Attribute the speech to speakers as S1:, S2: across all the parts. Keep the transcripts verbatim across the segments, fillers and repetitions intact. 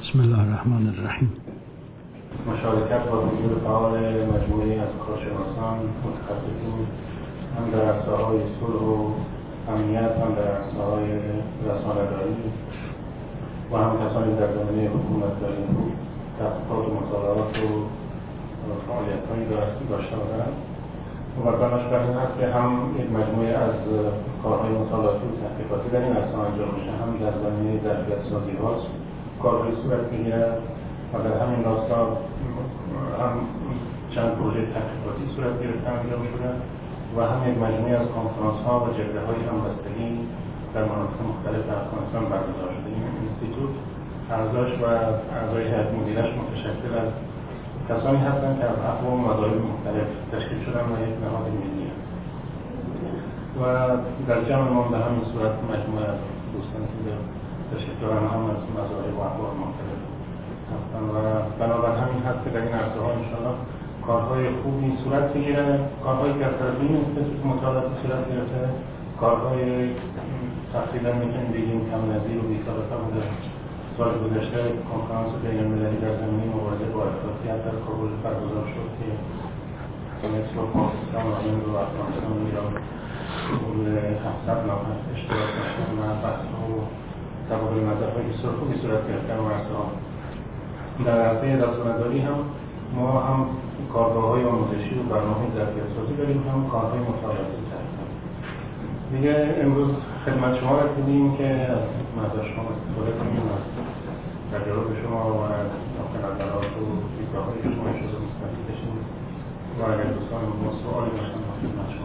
S1: بسم الله الرحمن الرحیم.
S2: مشارکت با حضور فعال مجموعه‌ای از کارشناسان متخصصین هم در عرصه‌های صلح و امنیت، هم در عرصه‌های رسانه‌داری و هم کسانی در زمینه حکومتداری، تحقیقات و مطالعات و فعالیت‌هایی داشته باشند. و بناش بر این هست که هم یک مجموعه از کارهای مطالعاتی و تحقیقاتی در این عرصه انجام میشه، هم در زمینه ظرفیت‌سازی هاست کارهای صورت میگیرد و در همین راستا هم چند پروژه تحقیقاتی صورت گرفته انجام شده و هم یک مجموعه از کنفرانس ها و جلسه های همبستگی در مناطق مختلف افغانستان برگزار شده. این اینستیتوت اعضاش و اعضای هیئت مدیرش متشکل از کسانی هستند که از اقوام و مذاهب مختلف تشکیل شدن و یک نهاد ملی است. و در جمع ما به همین صورت مجموعه از دوستان که تشکیل دارن هم از مذاهب و اقوام مختلف هستند و بنابر همین هست که در این عرصه ها انشاءالله کارهای خوبی صورت میگیره. کارهایی که از طرف این اینستیتوت مطالعاتی صورت گرفته، کارهای تقریبا میتونیم بگیم کم نظیر و بی‌سابقه بوده. سال گذشته کنفرانس بین‌المللی در زمینه مبارزه با افراطیت در کابل برگزار شد که مصر و پاکستان و هند و افغانستان و ایران حدود هفتصد نفر اشتراک داشتن و بحث‌ها و تبادل نظرهای بسیار خوبی صورت گرفتن و عرصه‌ها. در عرصه رسانه‌داری هم ما هم کارگاه‌های آموزشی و برنامه‌های ظرفیت‌سازی داریم، هم کارهای مطالعاتی داریم. دیگه امروز خدمت شما رسیدیم که از مدار شما استفاده کنیم از تجارب شما و از نقطه نظرات و دیدگاه‌های شما اجازه مستفید بشیم و اگر دوستان ما سوالی داشتن ما خدمت شما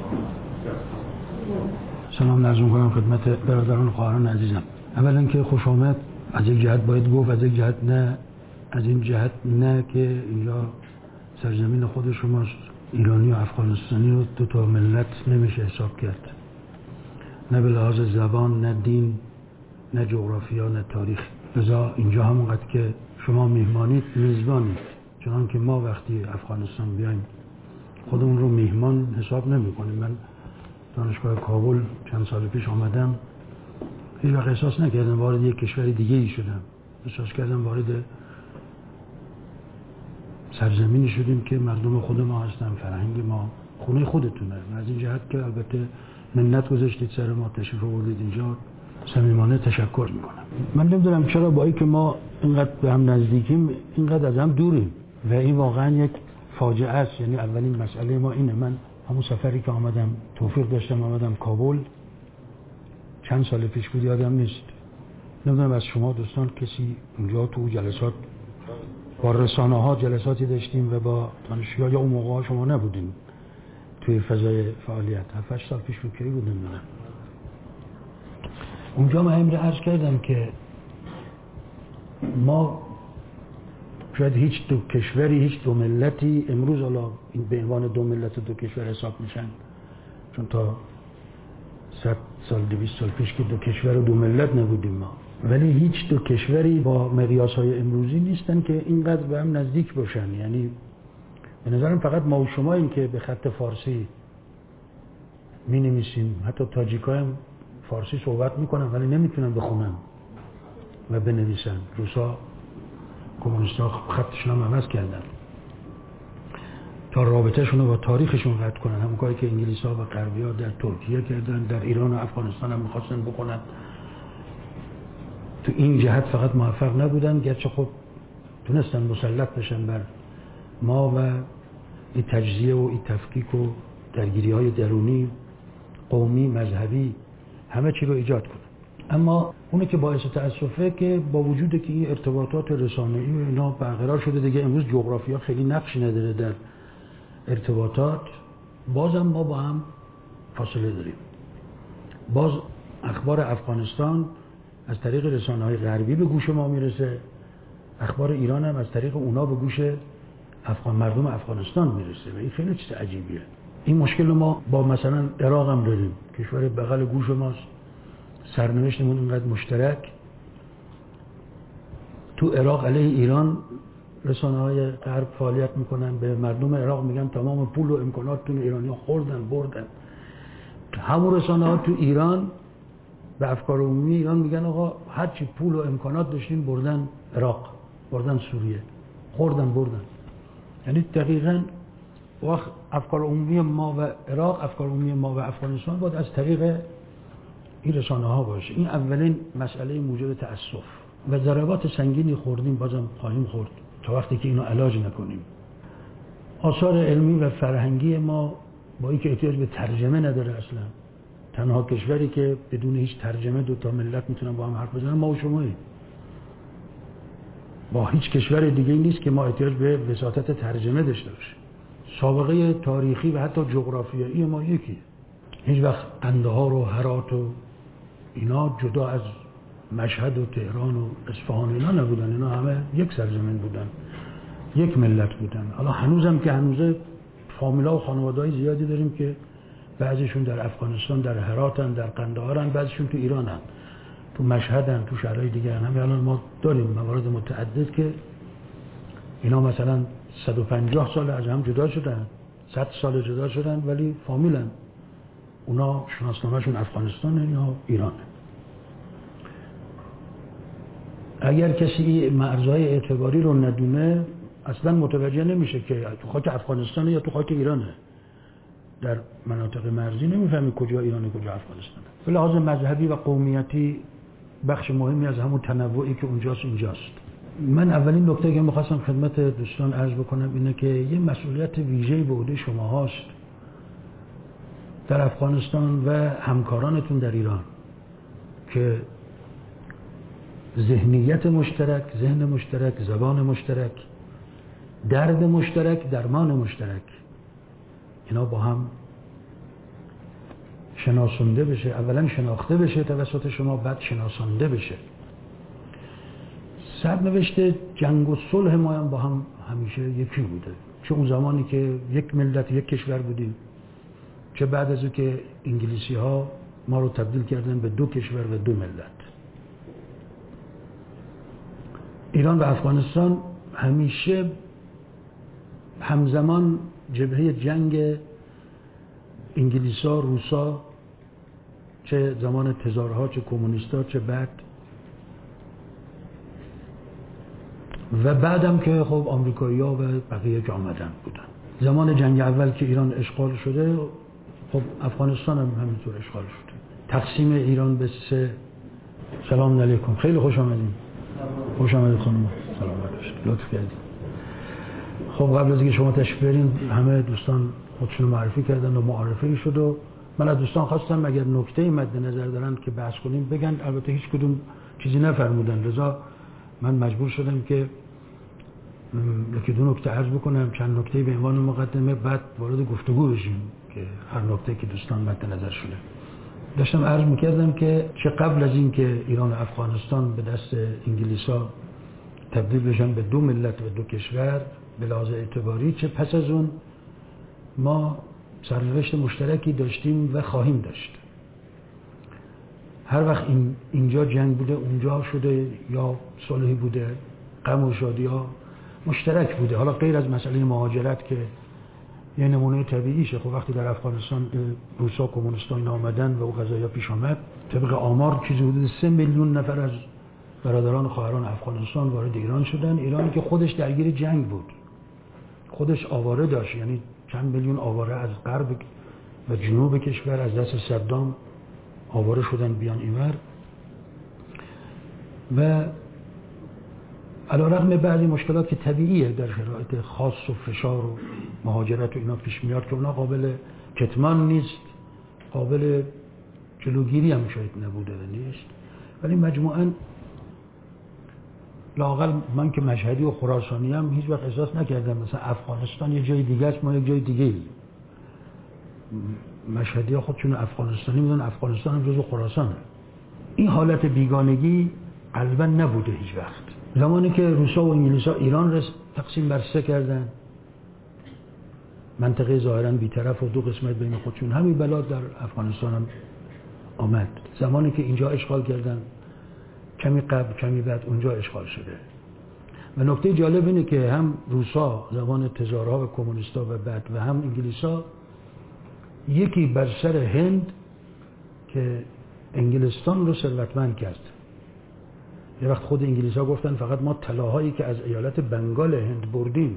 S1: سلام عرض می‌کنم خدمت برادران و خواهران عزیزم. اولا که خوش آمد. از یک جهت باید گفت، از یک جهت نه. از این جهت نه که اینجا سرزمین خود شماست، ایرانی و افغانستانی رو دو تا ملت نمیشه حساب کرد، نه به لحاظ زبان، نه دین، نه جغرافیا، نه تاریخ. لذا اینجا همونقدر که شما میهمانید میزبانید، چنان که ما وقتی افغانستان بیایم خودمون رو میهمان حساب نمی کنیم. من دانشگاه کابل چند سال پیش آمدم، هیچ وقت احساس نکردم وارد یک کشور دیگه ای شدم. احساس کردم وارد سرزمینی شدیم که مردم خود ما هستن، فرهنگ ما، خونه خودتونه. و از این جهت که البته منت گذاشتید سر ما، تشریف آوردید اینجا، صمیمانه تشکر میکنم. من نمیدونم چرا با اینکه ما اینقدر به هم نزدیکیم اینقدر از هم دوریم و این واقعا یک فاجعه است. یعنی اولین مسئله ما اینه. من همون سفری که آمدم، توفیق داشتم آمدم کابل، چند سال پیش بود یادم نیست. نمیدونم از شما دوستان کسی اونجا تو جلسات با رسانه ها جلساتی داشتیم و با دانشجوها، یا اون موقع شما نبودین توی فضای فعالیت؟ هفت هشت سال پیش فکری بود نمیدونم. اونجا من امر عرض کردم که ما شاید هیچ دو کشوری، هیچ دو ملتی امروز حالا این به عنوان دو ملت و دو کشور حساب میشن، چون تا صد سال دویست سال پیش که دو کشور و دو ملت نبودیم ما، ولی هیچ دو کشوری با مقیاس‌های امروزی نیستن که اینقدر به هم نزدیک باشن. یعنی به نظرم فقط ما و شما این که به خط فارسی می نویسیم، حتی تاجیک‌ها هم فارسی صحبت میکنن ولی نمیتونن بخونن و بنویسن. روسا کمونیست‌ها خطشون هم عوض کردن تا رابطه‌شون رو با تاریخشون قطع کنن، همون کاری که انگلیس‌ها و غربی‌ها در ترکیه کردن، در ایران و افغانستان هم می‌خواستن بکنن. تو این جهت فقط موفق نبودن، گرچه خب تونستن مسلط بشن بر ما و این تجزیه و این تفکیک و درگیری‌های درونی، قومی، مذهبی، همه چی رو ایجاد کنن. اما اونه که باعث تأسفه که با وجود که این ارتباطات رسانه‌ای و اینا برقرار شده دیگه، امروز جغرافیا خیلی نقشی نداره در ارتباطات، بازم ما با هم فاصله داریم. باز اخبار افغانستان از طریق رسانه‌های غربی به گوش ما میرسه، اخبار ایران هم از طریق اونا به گوش افغان مردم افغانستان میرسه و این خیلی چیز عجیبیه. این مشکل ما با مثلا عراق هم داریم، کشور بغل گوش ماست، سرنوشتمون اینقدر مشترک. تو عراق علیه ایران رسانه‌های غرب فعالیت میکنن، به مردم عراق میگن تمام پول و امکاناتتون ایرانی‌ها خوردن بردن. همون رسانه‌ها تو ایران به افکار عمومی ایران میگن آقا هر چی پول و امکانات داشتیم بردن عراق، بردن سوریه، خوردن بردن. یعنی دقیقاً وقت افکار عمومی ما و عراق، افکار عمومی ما و افغانستان باید از طریق این رسانه ها باشه. این اولین مسئله موجب تأسف و ضربات سنگینی خوردیم، بازم خواهیم خورد تا وقتی که اینو علاج نکنیم. آثار علمی و فرهنگی ما با اینکه احتیاج به ترجمه نداره اصلا، تنها کشوری که بدون هیچ ترجمه دو تا ملت میتونن با هم حرف بزنن ما و شماییم. با هیچ کشور دیگه نیست که ما احتیاج به وساطت ترجمه داشته باشیم. سابقه تاریخی و حتی جغرافیایی ما یکیه. هیچ وقت قندهار و هرات و اینا جدا از مشهد و تهران و اصفهان اینا نبودن، اینا همه یک سرزمین بودن، یک ملت بودن. حالا هنوزم که هنوزه فامیلا و خانواده‌های زیادی داریم که بعضیشون در افغانستان در هراتن، در قندهارن، بعضیشون تو ایرانن، تو مشهدن، تو شهرهای دیگه. همین الان ما داریم موارد متعدد که اینا مثلا صد و پنجاه سال از هم جدا شدن، صد سال جدا شدن ولی فامیلن. اونا شناسنامه‌شون افغانستانه یا ایرانه. اگر کسی مرزهای اعتباری رو ندونه اصلا متوجه نمیشه که تو خاک افغانستانه یا تو خاک ایرانه. در مناطق مرزی نمیفهمی کجا ایرانه کجا افغانستانه. به لحاظ مذهبی و قومیتی بخش مهمی از همون تنوعی که اونجاست اینجاست. من اولین نکته که می‌خواستم خدمت دوستان عرض بکنم اینه که یه مسئولیت ویژه‌ای به عهده شما هاست در افغانستان و همکارانتون در ایران که ذهنیت مشترک، ذهن مشترک، زبان مشترک، درد مشترک، درمان مشترک، اینا با هم شناسانده بشه. اولا شناخته بشه توسط شما، بعد شناسانده بشه. سرنوشت جنگ و صلح ما هم با هم همیشه یکی بوده، چه اون زمانی که یک ملت یک کشور بودیم، چه بعد از اون که انگلیسی ها ما رو تبدیل کردن به دو کشور و دو ملت. ایران و افغانستان همیشه همزمان جبهه جنگ انگلیسا، روسا، چه زمان تزارها، چه کمونیستا، چه بعد و بعدم که خب آمریکایی‌ها و بقیه که آمدن بودن. زمان جنگ اول که ایران اشغال شده، خب افغانستان هم همینطور اشغال شده. تقسیم ایران به سه. سلام علیکم، خیلی خوش آمدین. خوش آمدید خانم. سلام علیکم، لطف کردید. خب قبل از اینکه شما تشریف بیارین همه دوستان خودشون معرفی کردن و معرفی شد و من از دوستان خواستم اگر نکته‌ای مد نظر دارن که بحث کنیم بگن. البته هیچ کدوم چیزی نفرمودن، لذا من مجبور شدم که یکی دو نکته عرض بکنم، چند نکته به عنوان مقدمه، بعد وارد گفتگو بشیم که هر نکته که دوستان مد نظر شده. داشتم عرض میکردم که چه قبل از این که ایران و افغانستان به دست انگلیسا تبدیل بشن به دو ملت و دو کشور به لحاظ اعتباری، چه پس از اون ما سرنوشت مشترکی داشتیم و خواهیم داشت. هر وقت این اینجا جنگ بوده، اونجا شده، یا صلحی بوده، غم و شادی ها مشترک بوده. حالا غیر از مسئله مهاجرت که یه نمونه طبیعیشه. خب وقتی در افغانستان روسا کمونیستان آمدن و او قضایا پیش آمد، طبق آمار چیزی حدود سه میلیون نفر از برادران و خواهران افغانستان وارد ایران شدن. ایرانی که خودش درگیر جنگ بود، خودش آواره داشت، یعنی چند میلیون آواره از غرب و جنوب کشور از دست صدام آواره شدن بیان اینور. و علیرغم بعضی مشکلات که طبیعیه در شرایط خاص و فشار و مهاجرت و اینا پیش میاد که اونا قابل کتمان نیست، قابل جلوگیری هم شاید نبوده و نیست، ولی مجموعاً لااقل من که مشهدی و خراسانی هم هیچ وقت احساس نکردم مثلا افغانستان یه جای دیگه است، ما یک جای دیگه ای. مشهدی ها خودشون افغانستانی میدونن، افغانستان هم جزو خراسانه. این حالت بیگانگی قلبا نبوده هیچ وقت. زمانی که روسا و انگلیسا ایران را تقسیم بر سه کردن، منطقه ظاهراً بی‌طرف و دو قسمت بین خودشون، همین بلا در افغانستان هم آمد. زمانی که اینجا اشغال کردن، کمی قبل کمی بعد اونجا اشغال شده. و نکته جالب اینه که هم روسا زمان تزارها و کمونیستا و بعد و هم انگلیسا یکی بر سر هند که انگلستان رو ثروتمند کرد. یه وقت خود انگلیس ها گفتن فقط ما طلاهایی که از ایالت بنگال هند بردیم،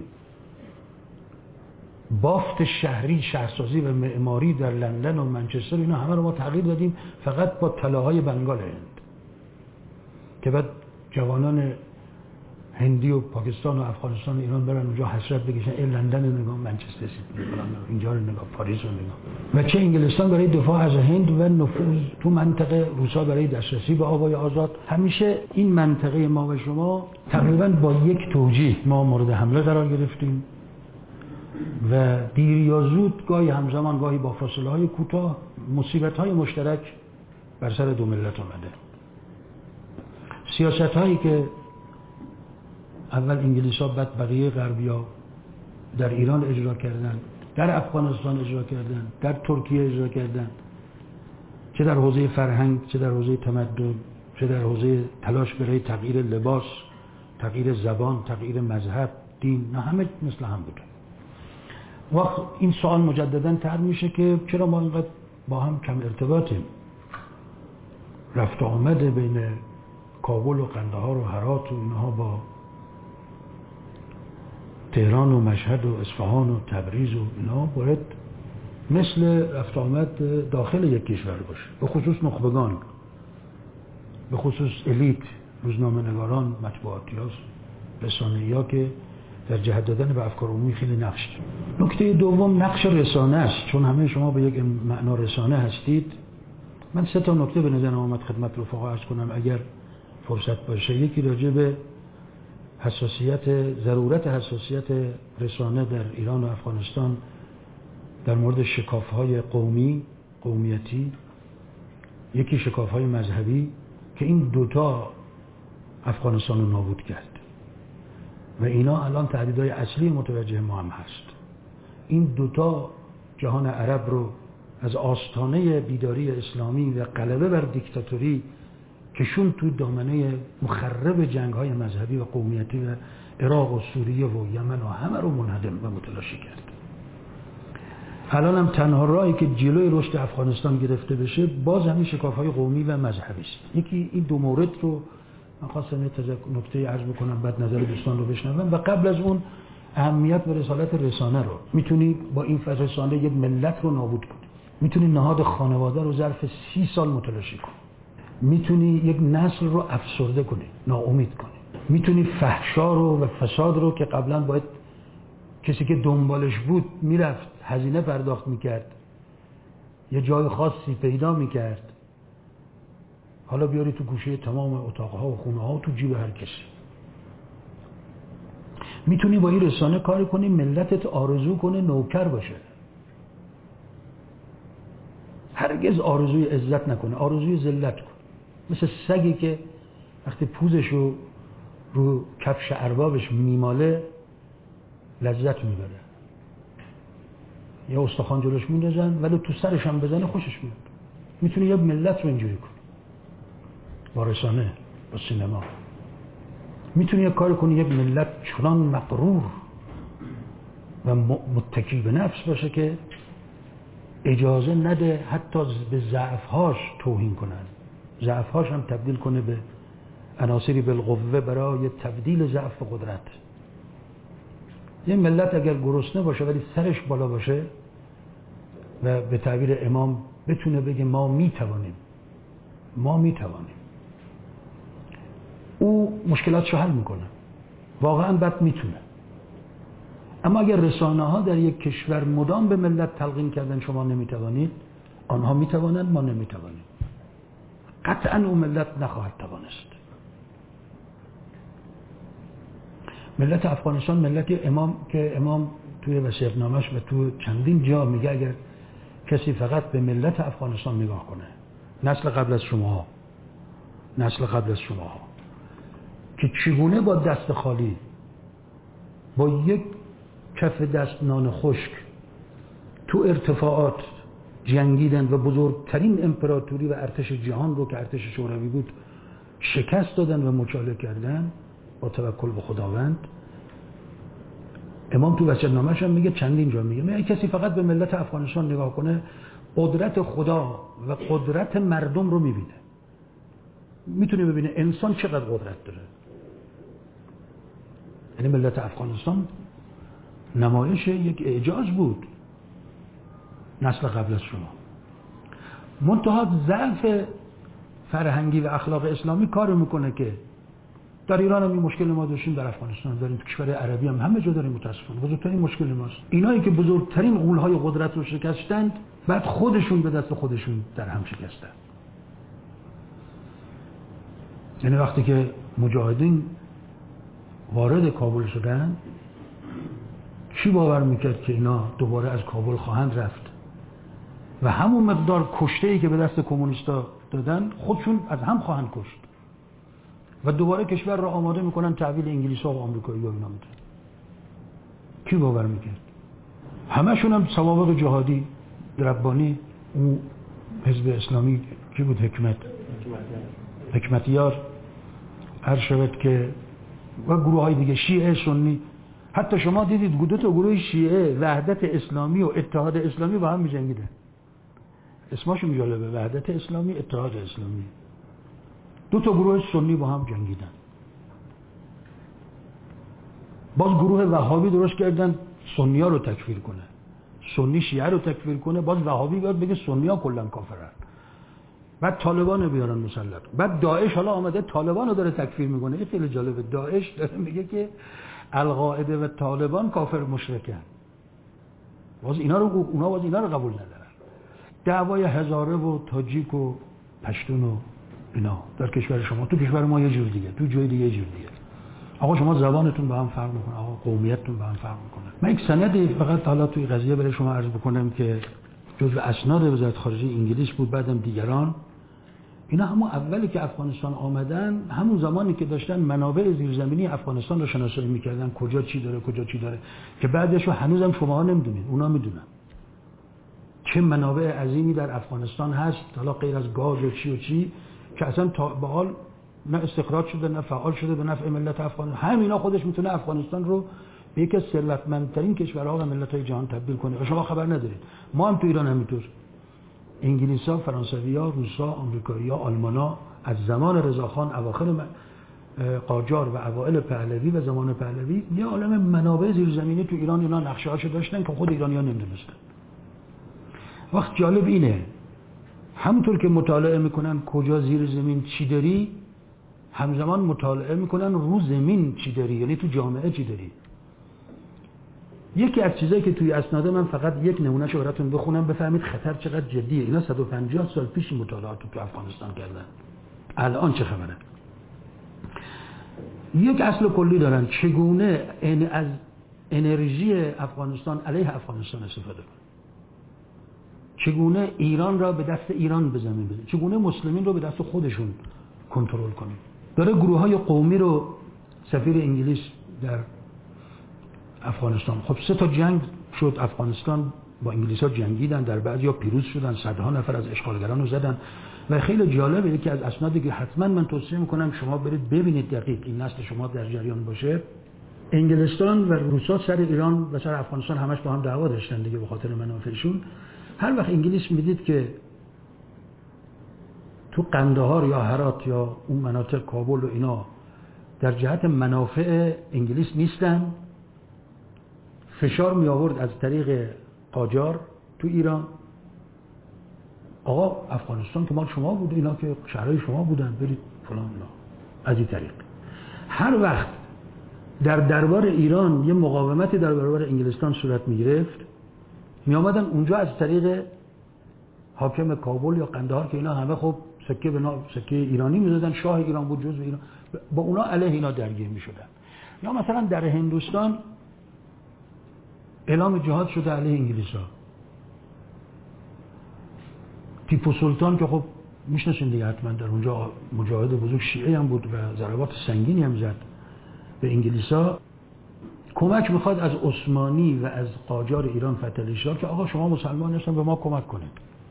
S1: بافت شهری، شهرسازی و معماری در لندن و منچستر، اینا همه رو ما تغییر دادیم فقط با طلاهای بنگال هند. که بعد جوانان هندی و پاکستان و افغانستان و ایران برن اونجا حسرت بکشن، ای لندن رو نگاه، منچستر سیتی اینجا رو نگاه، پاریس رو نگاه. و چه انگلستان برای دفاع از هند و نفوذ تو منطقه، روسا برای دسترسی به آبای آزاد. همیشه این منطقه ما و شما تقریبا با یک توجیه ما مورد حمله قرار گرفتیم و دیر یا زود، گاهی همزمان گاهی با فاصله های کوتاه، مصیبت های مشترک بر سر دو ملت آمده. سیاست هایی که اول انگلیس ها بعد بقیه غربیا در ایران اجرا کردن، در افغانستان اجرا کردن، در ترکیه اجرا کردن، چه در حوزه فرهنگ، چه در حوزه تمدن، چه در حوزه تلاش برای تغییر لباس، تغییر زبان، تغییر مذهب، دین، نه همه مثل هم بوده. وقت این سوال مجددا طرح میشه که چرا ما اینقدر با هم کم ارتباطیم؟ رفت و آمد بین کابل و قندهار و هرات و اینها با تهران و مشهد و اصفهان و تبریز و اینا باید مثل رفت و آمد داخل یک کشور باشه، به خصوص نخبگان، به خصوص الیت، روزنامه‌نگاران، مطبوعاتی‌ها، رسانه‌ای‌ها که در جهت دادن به افکار عمومی خیلی نقش دارن. نکته دوم نقش رسانه است، چون همه شما به یک معنا رسانه هستید. من سه تا نکته به نظرم اومد خدمت رفقا عرض کنم اگر فرصت باشه. یکی راجع به حساسیت، ضرورت حساسیت رسانه در ایران و افغانستان در مورد شکاف‌های قومی، قومیتی، یکی شکاف‌های مذهبی که این دوتا افغانستان رو نابود کرد و اینا الان تهدیدهای اصلی متوجه ما هم هست. این دوتا جهان عرب رو از آستانه بیداری اسلامی و غلبه بر دیکتاتوری کشون تو دامنه مخرب جنگ‌های مذهبی و قومیتی و عراق و سوریه و یمن و همه رو منهدم و متلاشی کرد. الان هم تنها راهی که جلوی رشد افغانستان گرفته بشه باز همین شکاف‌های قومی و مذهبی است. یکی این دو مورد رو من خواستم یه نکته عرض بکنم، بعد نظر دوستان رو بشنوم. و قبل از اون اهمیت و رسالت رسانه رو، میتونی با این رسانه یک ملت رو نابود کنی، میتونی نهاد خانواده رو ظرف سی سال متلاشی کنی، میتونی یک نسل رو افسرده کنی، ناامید کنی، میتونی فحشا رو و فساد رو که قبلا باید کسی که دنبالش بود میرفت هزینه پرداخت میکرد، یه جای خاصی پیدا میکرد، حالا بیاری تو گوشه تمام اتاقها و خونه ها و تو جیب هر کسی. میتونی با این رسانه کاری کنی ملتت آرزو کنه نوکر باشه، هرگز آرزوی عزت نکنه، آرزوی ذلت کنه، مثل سگی که وقتی پوزش رو رو کفش اربابش میماله لذت میبره. یا استخوان جلوش میندازن ولی تو سرش هم بزنه خوشش میاد. میتونی یه ملت رو اینجوری کنی با رسانه، با سینما. میتونی یه کار کنی یک ملت چنان مغرور و متکی به نفس باشه که اجازه نده حتی به ضعف‌هاش توهین کنن، ضعف‌هاش هم تبدیل کنه به عناصری بالقوه برای تبدیل ضعف به قدرت. یه ملت اگر گرسنه باشه ولی سرش بالا باشه و به تعبیر امام بتونه بگه ما میتوانیم، ما میتوانیم، او مشکلاتشو حل میکنه، واقعا بد میتونه. اما اگر رسانه ها در یک کشور مدام به ملت تلقین کردن شما نمیتوانید، آنها میتوانند، ما نمیتوانیم، قطعا اون ملت نخواهد توانست. ملت افغانستان ملتی امام که امام توی وصیت‌نامه‌اش و تو چندین جا میگه اگر کسی فقط به ملت افغانستان نگاه کنه، نسل قبل از شماها، نسل قبل از شماها که چگونه با دست خالی، با یک کف دست نان خشک تو ارتفاعات جنگیدن و بزرگترین امپراتوری و ارتش جهان رو که ارتش شوروی بود شکست دادن و مچاله کردن با توکل به خداوند. امام تو وصیت‌نامه‌اش هم میگه، چندین جا میگه، میگه کسی فقط به ملت افغانستان نگاه کنه، قدرت خدا و قدرت مردم رو میبینه، میتونه ببینه انسان چقدر قدرت داره. یعنی ملت افغانستان نمایش یک اعجاز بود نسل قبل از شما. منتها ضعف فرهنگی و اخلاق اسلامی کار میکنه که در ایران هم این مشکل ما داشتیم، در افغانستان داریم، تو کشور عربی هم همه جا داریم. متاسفانه بزرگترین مشکل ماست اینایی که بزرگترین غول‌های قدرت رو شکستند، بعد خودشون به دست خودشون در هم شکستند. یعنی وقتی که مجاهدین وارد کابل شدن، کی باور میکرد که اینا دوباره از کابل خواهند رفت و همون مقدار کشته‌ای که به دست کمونیستا دادن خودشون از هم خواهند کشت و دوباره کشور را آماده میکنن تحویل انگلیس‌ها و آمریکایی‌ها اینا میدن. کی باور میکرد؟ همشون هم سوابق جهادی، ربانی، اون حزب اسلامی کی بود؟ حکمت حکمتیار هر شود که و گروه های دیگه، شیعه، سنی. حتی شما دیدید دو تا گروه شیعه، وحدت اسلامی و اتحاد اسلامی، با هم می‌جنگیدن. اسمشون جالبه، وحدت اسلامی، اتحاد اسلامی. دو تا گروه سنی با هم جنگیدن. باز گروه وهابی درست کردن سنی‌ها رو تکفیر کنه، سنی شیعه رو تکفیر کنه، باز وهابی بیاد بگه سنی‌ها کلاً کافرن. بعد طالبان بیارن مسلط. بعد داعش حالا آمده طالبان رو داره تکفیر میکنه. این خیلی جالبه، داعش داره میگه که القاعده و طالبان کافر مشرکن. باز اینا رو اونا باز اینا رو قبول ندارن. دعوای هزاره و تاجیک و پشتون و اینا در کشور شما، تو کشور ما یه جور دیگه، تو جای دیگه یه جور دیگه. آقا شما زبانتون با هم فرق میکنه، آقا قومیتتون با هم فرق میکنه. من یک سندی فقط حالا توی قضیه برای شما عرض بکنم که جزء اسناد وزارت خارجه انگلیس بود، بعدم دیگران. اینا همون اولی که افغانستان آمدن، همون زمانی که داشتن منابع زیرزمینی افغانستان رو شناسایی میکردن، کجا چی داره کجا چی داره، که بعدش هنوزم شماها نمیدونید، اونا میدونن چه منابع عظیمی در افغانستان هست، حالا غیر از گاز و چی و چی که اصلا تا به حال نه استخراج شده نه فعال شده به نفع ملت افغانستان. همینا خودش میتونه افغانستان رو به یکی از ثروتمندترین کشورها و ملت‌های جهان تبدیل کنه و شما خبر ندارید. ما هم تو ایران همینطور، انگلیس‌ها، فرانسوی‌ها، روس‌ها، آمریکایی‌ها، آلمان‌ها از زمان رضاخان، اواخر قاجار و اوائل پهلوی و زمان پهلوی یه عالم منابع زیرزمینی تو ایران اینا نقشه‌هاشو داشتن که خود ایرانی‌ها نمی‌دونستن. وقت جالب اینه، همونطور که مطالعه میکنن کجا زیر زمین چی داری، همزمان مطالعه میکنن رو زمین چی داری، یعنی تو جامعه چی داری. یکی از چیزایی که توی اسناد من فقط یک نمونهش رو براتون بخونم بفهمید خطر چقدر جدیه. اینا صد و پنجاه سال پیش مطالعات تو افغانستان کردن، الان چه خبره. یک اصل کلی دارن، چگونه از انرژی افغانستان علیه افغانستان استفاده کنن، چگونه ایران را به دست ایران به زمین بزنن، چگونه مسلمین رو به دست خودشون کنترل کنن. داره گروه های قومی رو، سفیر انگلیس در افغانستان، خب سه تا جنگ شد افغانستان با انگلیس ها جنگیدن، در بعضی ها پیروز شدن، صدها نفر از اشغالگران رو زدن و خیلی جالبه. یکی از اسنادی که حتما من توصیه میکنم شما برید ببینید دقیق، این نسل شما در جریان باشه. انگلستان و روسا سر ایران و سر افغانستان همش با هم دعوا داشتن دیگه به خاطر منافعشون. هر وقت انگلیس میدید که تو قندهار یا هرات یا اون مناطق کابل و اینا در جهت منافع انگلیس نیستن، فشار می آورد از طریق قاجار تو ایران، آقا افغانستان که مال شما بود، اینا که شهرهای شما بودن، برید فلان اینا. از این طریق هر وقت در دربار ایران یه مقاومتی در برابر انگلستان صورت می گرفت، می آمدن اونجا از طریق حاکم کابل یا قندهار که اینا همه خب سکه به سکه ایرانی می زدن، شاه ایران بود، جزء ایران، با اونا علیه اینا درگیر می شدن. یا مثلا در هندوستان اعلام جهاد شده علیه انگلیس‌ها. تیپو سلطان که خب میشناسین دیگه حتما، در اونجا مجاهد بزرگ شیعه هم بود و ضربات سنگینی هم زد به انگلیس‌ها. کمک میخواد از عثمانی و از قاجار ایران فتحعلی شاه که آقا شما مسلمان هستن به ما کمک کنید.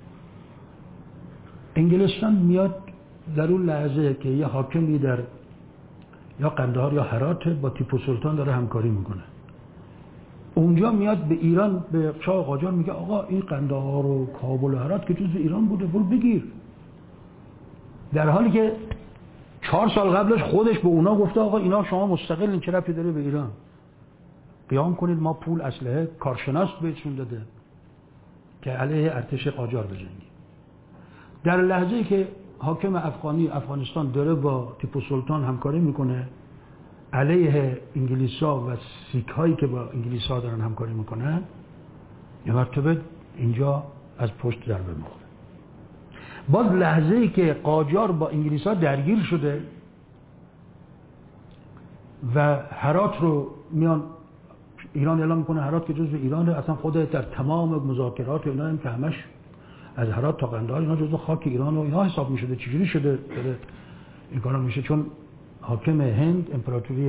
S1: انگلستان میاد در اون لحظه که یه حاکمی در یا قندهار یا هرات با تیپو سلطان داره همکاری میکنه، اونجا میاد به ایران به شاه قاجار میگه آقا این قندهار و کابل و هرات که جزء ایران بوده، برو بگیر. در حالی که چهار سال قبلش خودش به اونا گفته آقا اینا شما مستقلین، چه ربطی داره به ایران؟ قیام کنید، ما پول اسلحه کارشناس بهتون داده که علیه ارتش قاجار بجنگید. در لحظه‌ای که حاکم افغانی افغانستان داره با تیپو سلطان همکاری میکنه علیه انگلیس‌ها و سیک‌هایی که با انگلیس‌ها دارن همکاری میکنن، یه مرتبه اینجا از پشت ضربه میخوره. باز لحظه‌ای که قاجار با انگلیس‌ها درگیر شده و هرات رو میان ایران اعلام میکنه هرات که جزو ایرانه، اصلا خود در تمام مذاکرات و اینا هم که همش از هرات تا قندهار اینا جزو خاک ایران و اینا حساب میشده. چجوری شده داره این کارا میشه؟ چون حاکم هند، امپراتوری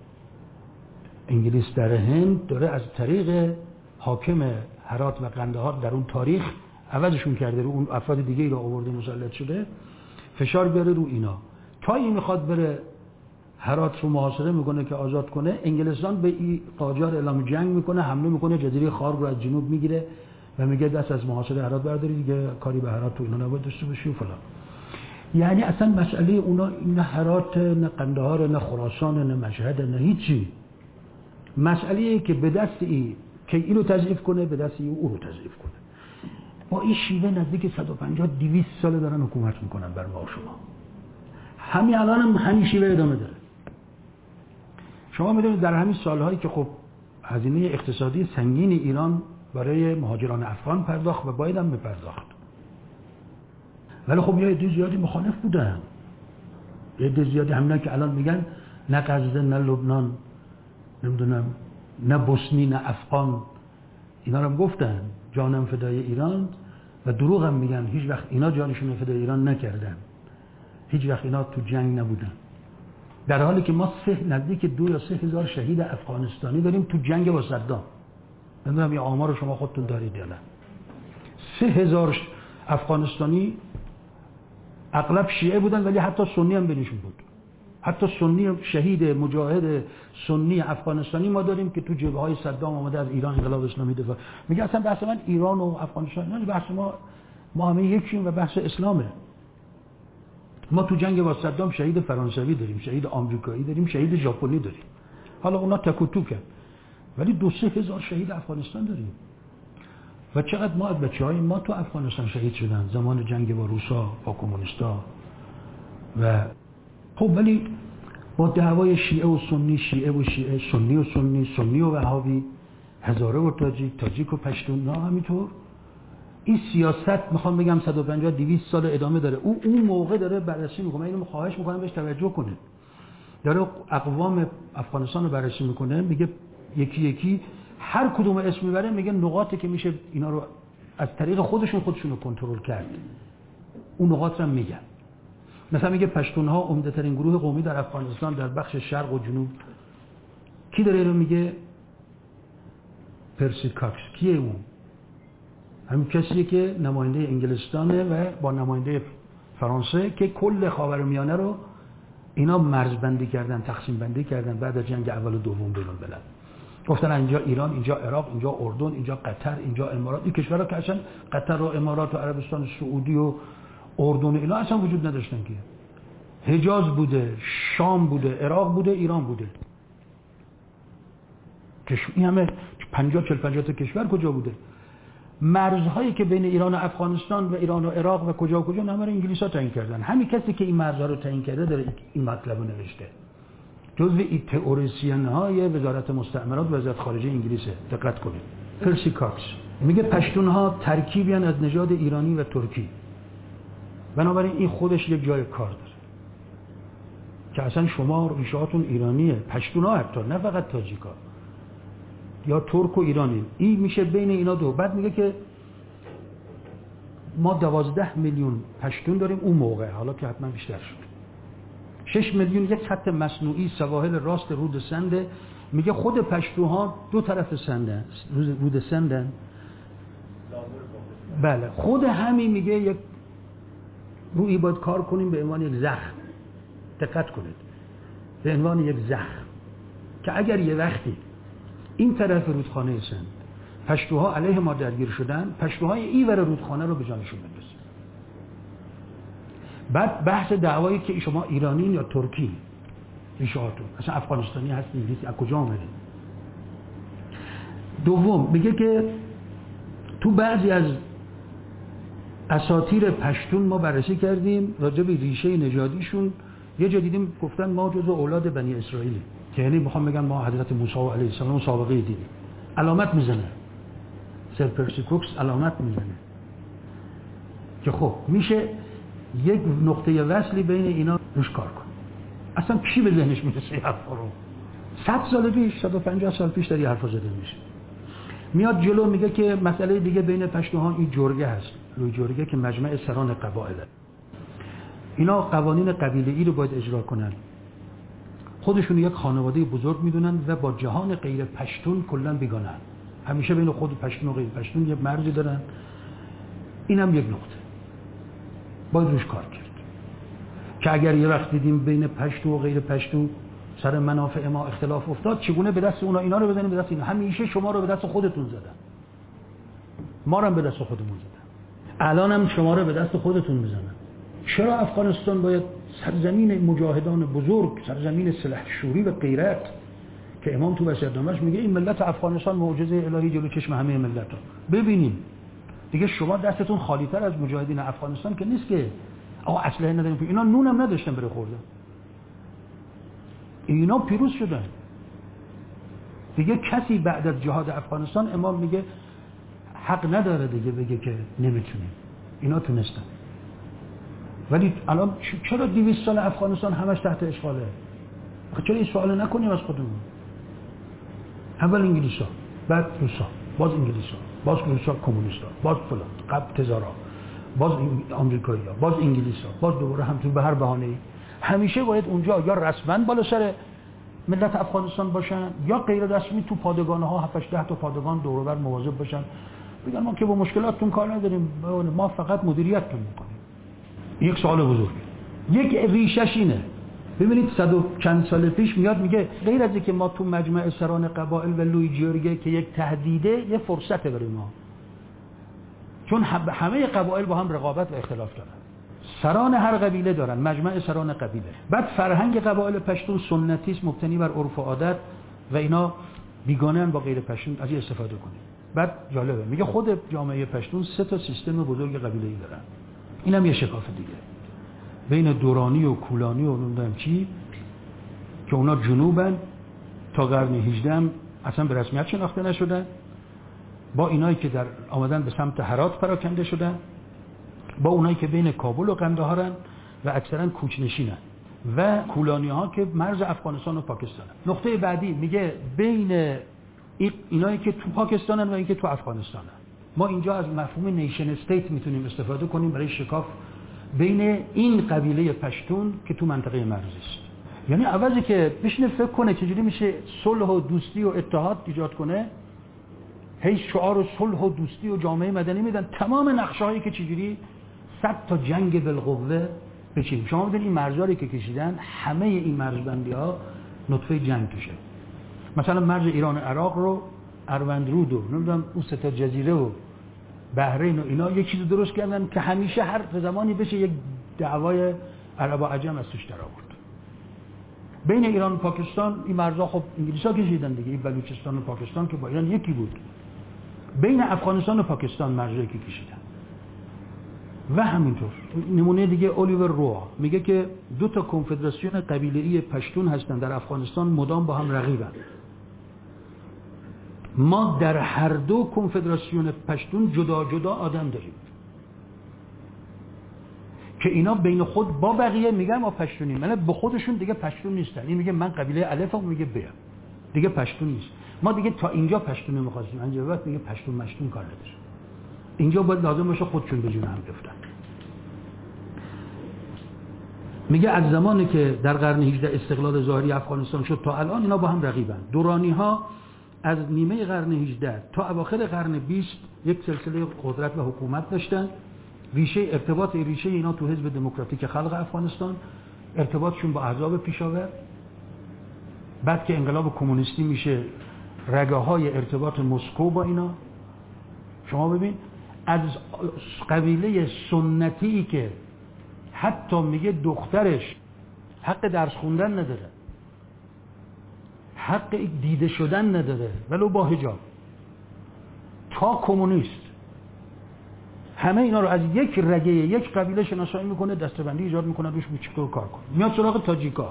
S1: انگلیس در هند داره از طریق حاکم هرات و قندهار در اون تاریخ عوضشون کرده، رو اون افراد دیگه ای رو آورده مسلط شده، فشار بیاره رو اینا. تا این میخواد بره هرات رو محاصره میکنه که آزاد کنه، انگلستان به این قاجار اعلام جنگ میکنه، حمله میکنه، جزیره خارگ رو از جنوب میگیره و میگه دست از محاصره هرات برداری دیگه، کاری به هرات تو اینا نباید داشته باشی و فلان. یعنی اصلا مسئله اونا نه هرات، نه قندهار، نه خراسان، نه مشهد، نه هیچی. مسئله که به دست این که اینو تضعیف کنه، به دست این او رو تضعیف کنه. با این شیوه نزدیک صد و پنجاه دویست سال دارن حکومت میکنن بر ما و شما. همین الان هم همین شیوه ادامه داره. شما میدونید در همین سالهایی که خب هزینه اقتصادی سنگین ایران برای مهاجران افغان پرداخت و باید هم بپرداخت، ولی خب یه عده زیادی مخالف بودن. یه عده زیادی همینا که الان میگن نه غزه، نه لبنان، نمیدونم نه بوسنی، نه افغان، اینا رو هم گفتن جانم فدای ایران و دروغ هم میگن. هیچ وقت اینا جانشون فدای ایران نکردن، هیچ وقت اینا تو جنگ نبودن. در حالی که ما سه نزدیک دو یا سه هزار شهید افغانستانی داریم تو جنگ با صدام. نمیدونم این آمار رو شما خودتون دارید یا نه. سه هزار افغانستانی اغلب شیعه بودن ولی حتی سنی هم بینشون بود. حتی سنی شهید مجاهد سنی افغانستانی ما داریم که تو جبهه های صدام آمده از ایران انقلاب اسلامی دفاع. میگه اصلا بحث من ایران و افغانستان نه، بحث ما ما همه یکیم و بحث اسلامه. ما تو جنگ با صدام شهید فرانسوی داریم، شهید آمریکایی داریم، شهید ژاپنی داریم. حالا اونا تک و توکن، ولی دو سه هزار شهید افغانستان داریم. و چقدر ما از بچه‌های ما تو افغانستان شهید شدن زمان جنگ با روسا، با کمونیستا. و خب ولی با دعوای شیعه و سنی، شیعه و شیعه، سنی و سنی، سنی و وهابی، هزاره و تاجیک، تاجیک و پشتون، نه همینطور. این سیاست میخوام بگم صد و پنجاه دویست سال ادامه داره. او اون موقع داره بررسی میکنه. من اینو خواهش میکنم بهش توجه کنه. داره اقوام افغانستان رو بررسی میکنه، میگه یکی یکی هر کدوم اسم میبره، میگه نقاطی که میشه اینا رو از طریق خودشون خودشون رو کنترل کرد، اون نقاط رو میگن. مثلا میگه پشتونها عمده ترین گروه قومی در افغانستان در بخش شرق و جنوب. کی داره اینو میگه؟ پرسی کاکس. کیه اون؟ همین کسیه که نماینده انگلستانه و با نماینده فرانسه که کل خاورمیانه رو اینا مرزبندی کردن، تقسیم بندی کردن بعد از جنگ اول و دوم بین الملل. گفتن اینجا ایران، اینجا عراق، اینجا اردن، اینجا قطر، اینجا امارات. این کشورها که اصلا قطر و امارات و عربستان سعودی و اردن اینا اصلا وجود نداشتن که. حجاز بوده، شام بوده، عراق بوده، ایران بوده. این همه پنجاه چهل پنجاه تا کشور کجا بوده؟ مرزهایی که بین ایران و افغانستان و ایران و عراق و کجا و کجا همه رو انگلیس‌ها تعیین کردن. همین کسی که این مرزها رو تعیین کرده داره این مطلب رو نوشته. جزو این تئوریسین‌های وزارت مستعمرات و وزارت خارجه انگلیسه. دقت کنید. پرسی کاکس میگه پشتونها ترکیبی از نژاد ایرانی و ترکی. بنابراین این خودش یک جای کار داره. که اصلا شما ریشه‌هاتون ایرانیه، پشتونها حتی، نه فقط تاجیکا. یا ترک و ایرانی. این میشه بین اینا دو. بعد میگه که ما دوازده میلیون پشتون داریم اون موقع، حالا که حتما بیشتر شد. شش میلیون یک خط مصنوعی سواحل راست رود سنده. میگه خود پشتوها دو طرف سندن، رود سندن. بله خود همین میگه یک روی باید کار کنیم به عنوان یک زخم. دقت کنید، به عنوان یک زخم که اگر یه وقتی این طرف رودخانه سند پشتوها علیه ما درگیر شدن، پشتوهای این ور رودخانه رو به جانشون بندازن. بعد بحث دعوایی که شما ایرانین یا ترکی ریشه هاتون، اصلا افغانستانی هست انگلیسی، از کجا آمدید؟ دوم میگه که تو بعضی از اساطیر پشتون ما بررسی کردیم راجع به ریشه نژادیشون، یه جا دیدیم گفتن ما جزو اولاد بنی اسرائیلی، که یعنی میخوام بگن ما حضرت موسی علیه السلام سابقه دیدیم. علامت میزنه سر پرسی کوکس، علامت میزنه که خب میشه یک نقطه وصلی بین اینا روش کار کن. اصلا کی به ذهنش میرسه این حرفا رو؟ صد سال پیش، صد و پنجاه سال پیش در این حرفا زده میشه. میاد جلو میگه که مسئله دیگه بین پشتوها این جرگه هست، لوی جرگه که مجمع سران قبایله. اینا قوانین قبیله‌ای رو باید اجرا کنن. خودشون یک خانواده بزرگ میدونن و با جهان غیر پشتون کلا بیگانن. همیشه بین خود پشتون و غیر پشتون یه مرزی دارن. اینم یک نقطه باید روش کار کرد که اگر یه وقت دیدیم بین پشتو و غیر پشتو سر منافع ما اختلاف افتاد، چگونه به دست اونا اینا رو بزنیم به دست اینا. همیشه شما رو به دست خودتون زدن، ما رو هم به دست خودمون زدن، الان هم شما رو به دست خودتون میزنن. چرا افغانستان باید سرزمین مجاهدان بزرگ، سرزمین سلحشوری و غیرت که امام تو وصیت‌نامه‌اش میگه این ملت افغانستان معجزه الهی جلو چشم همه ملت‌ها. ببینیم دیگه شما دستتون خالی‌تر از مجاهدین افغانستان که نیست که آقا اسلحه نداریم، اینا نونم نداشتن بره خوردن، اینا پیروز شدن. دیگه کسی بعد از جهاد افغانستان امام میگه حق نداره دیگه بگه که نمیتونیم، اینا تونستن. ولی الان چرا دویست سال افغانستان همش تحت اشغاله؟ چرا این سوال نکنیم از خودمون؟ اول انگلیسا، بعد روسا، باز انگلیسا، باز روسا کمونیستا، باز فلان، قبل تزارا، باز آمریکایی‌ها، باز انگلیسا، باز دوباره همچون به هر بهانه‌ای. همیشه باید اونجا یا رسما بالا سر ملت افغانستان باشن یا غیر رسمی تو پادگان‌ها هفت ده تا پادگان دور و بر مواظب باشن، بگن ما که با مشکلاتتون کار نداریم، ما فقط مدیریتتون می‌کنیم. یک سوال بزرگه. یک ریشش اینه. ببینید صد و چند سال پیش میاد میگه غیر از اینکه ما تو مجمع سران قبایل و لوی جرگه که یک تهدیده، یه فرصته برای ما، چون همه قبایل با هم رقابت و اختلاف دارن، سران هر قبیله دارن، مجمع سران قبیله. بعد فرهنگ قبایل پشتون سنتی است، مبتنی بر عرف و عادت و اینا بیگانه با غیر پشتون از این استفاده کنیم. بعد جالبه میگه خود جامعه پشتون سه تا سیستم بزرگ قبیله‌ای دارن. اینم یه شکاف دیگه بین دورانی و کولانی و نمیدونم چی که اونا جنوبن تا قرن هجدهم اصلا به رسمیت شناخته نشدن، با اینایی که در آمدن به سمت هرات پراکنده شدن، با اونایی که بین کابل و قندهارن و اکثرا کوچنشینن، و کولانی ها که مرز افغانستان و پاکستانن. نقطه بعدی میگه بین اینایی که تو پاکستانن و اینایی که تو افغانستانن. ما اینجا از مفهوم نیشن استیت میتونیم استفاده کنیم برای شکاف بین این قبیله پشتون که تو منطقه مرزی است. یعنی عوضی که بشینه فکر کنه چجوری میشه صلح و دوستی و اتحاد ایجاد کنه، هی شعار صلح و دوستی و جامعه مدنی میدن، تمام نقشه‌هایی که چجوری صد تا جنگ بالقوه بچینیم. شما ببینید این مرزایی که کشیدن، همه این مرزبندی‌ها نطفه جنگ توشه. مثلا مرز ایران عراق رو اروندرود و نمیدونم اون سه تا جزیره و بحرین و اینا یک چیز درست کردن که همیشه هر زمانی بشه یک دعوای عرب و عجم از توش در آورد. بین ایران و پاکستان این مرزها خب انگلیس‌ها کشیدن دیگه، این بلوچستان و پاکستان که با ایران یکی بود. بین افغانستان و پاکستان مرزی که کشیدن. و همینطور نمونه دیگه الیور روا میگه که دو تا کنفدراسیون قبیله‌ای پشتون هستن در افغانستان، مدام با هم رقیبن. ما در هر دو کنفدراسیون پشتون جدا جدا آدم داریم که اینا بین خود با بقیه میگن ما پشتونیم، ولی به خودشون دیگه پشتون نیستن. این میگه من قبیله الف هم میگه ب، دیگه پشتون نیست. ما دیگه تا اینجا پشتون نمیخواستیم، اینجا بعد میگه پشتون مشتون کار نداره. اینجا باید لازم باشه خودشون به جون هم بیفتن. میگه از زمانی که در قرن هجدهم استقلال ظاهری افغانستان شد تا الان اینا با هم رقیبن. دورانی ها از نیمه قرن هجدهم تا اواخر قرن بیست یک سلسله قدرت و حکومت داشتن. ریشه ارتباط ریشه اینا تو حزب دموکراتیک خلق افغانستان، ارتباطشون با احزاب پیشاور. بعد که انقلاب کمونیستی میشه رگه های ارتباط مسکو با اینا. شما ببین از قبیله سنتی که حتی میگه دخترش حق درس خوندن نداره، حق دیده شدن نداره ولو با حجاب، تا کمونیست، همه اینا رو از یک رگه یک قبیله شناسایی میکنه، دسته‌بندی ایجاد میکنه، روش چیکار کار کنه. میاد سراغ تاجیکا.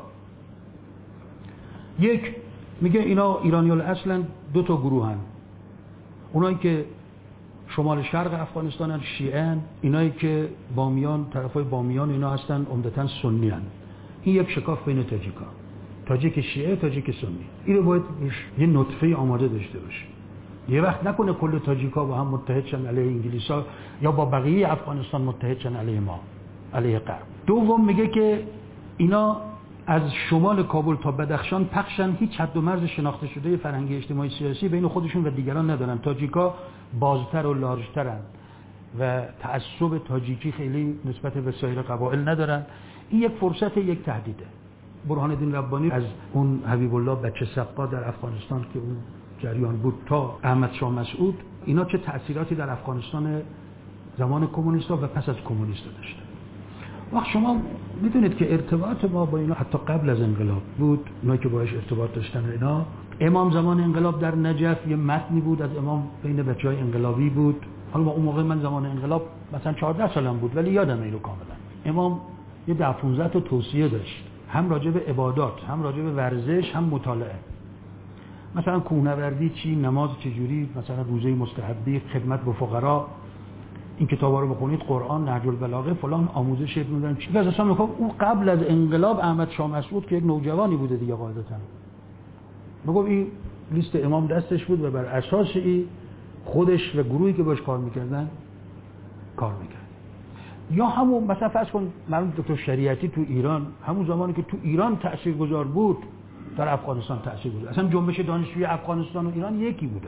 S1: یک میگه اینا ایرانیال اصلا دو تا گروهن، اونایی که شمال شرق افغانستان شیعه، اینایی که بامیان، طرفای بامیان اینا هستن عمدتاً سنی هن. این یک شکاف بین تاجیکا، تاجیک شیعه، تاجیک سنی. اینو باید یه نطفه آماده داشته باشه. یه وقت نکنه کل تاجیکا با هم متحد شن علیه انگلیسا یا با بقیه افغانستان متحد شن علیه ما، علیه غرب. دوم میگه که اینا از شمال کابل تا بدخشان پخشن، هیچ حد و مرز شناخته شده فرهنگی اجتماعی سیاسی بین خودشون و دیگران ندارن. تاجیکا بازتر و لارجترن و تعصب تاجیکی خیلی نسبت به سایر قبایل ندارن. این یک فرصت، یک تهدیده. برهان الدین ربانی از اون حبیب الله بچه سقا در افغانستان که اون جریان بود تا احمد شاه مسعود، اینا چه تأثیراتی در افغانستان زمان کمونیستا و پس از کمونیستا داشته. وقت شما میدونید که ارتباط ما با اینا حتی قبل از انقلاب بود، اونا که باهاش ارتباط داشتن اینا. امام زمان انقلاب در نجف یه متنی بود از امام بین بچهای انقلابی بود. حالا اون موقع من زمان انقلاب مثلا چهارده سالم بود ولی یادم اینو کاملا. امام یه ده پانزده تا توصیه داشت، هم راجع به عبادات، هم راجع به ورزش، هم مطالعه. مثلا کوهنوردی چی، نماز چجوری، مثلا روزه مستحبی، خدمت به فقرا، این کتابا رو بخونید، قرآن، نهج البلاغه، فلان آموزش میدن چی. از اصلا میگم اون قبل از انقلاب احمد شاه مسعود که یک نوجوانی بوده دیگه قاعدتا، میگم این لیست امام دستش بود و بر اساس این خودش و گروهی که باش کار میکردن کار میکرد. یا همون مثلا فرض کن مرحوم دکتر شریعتی تو ایران، همون زمانی که تو ایران تاثیرگذار بود در افغانستان تاثیرگذار. اصلا جنبش دانشجویی افغانستان و ایران یکی بوده.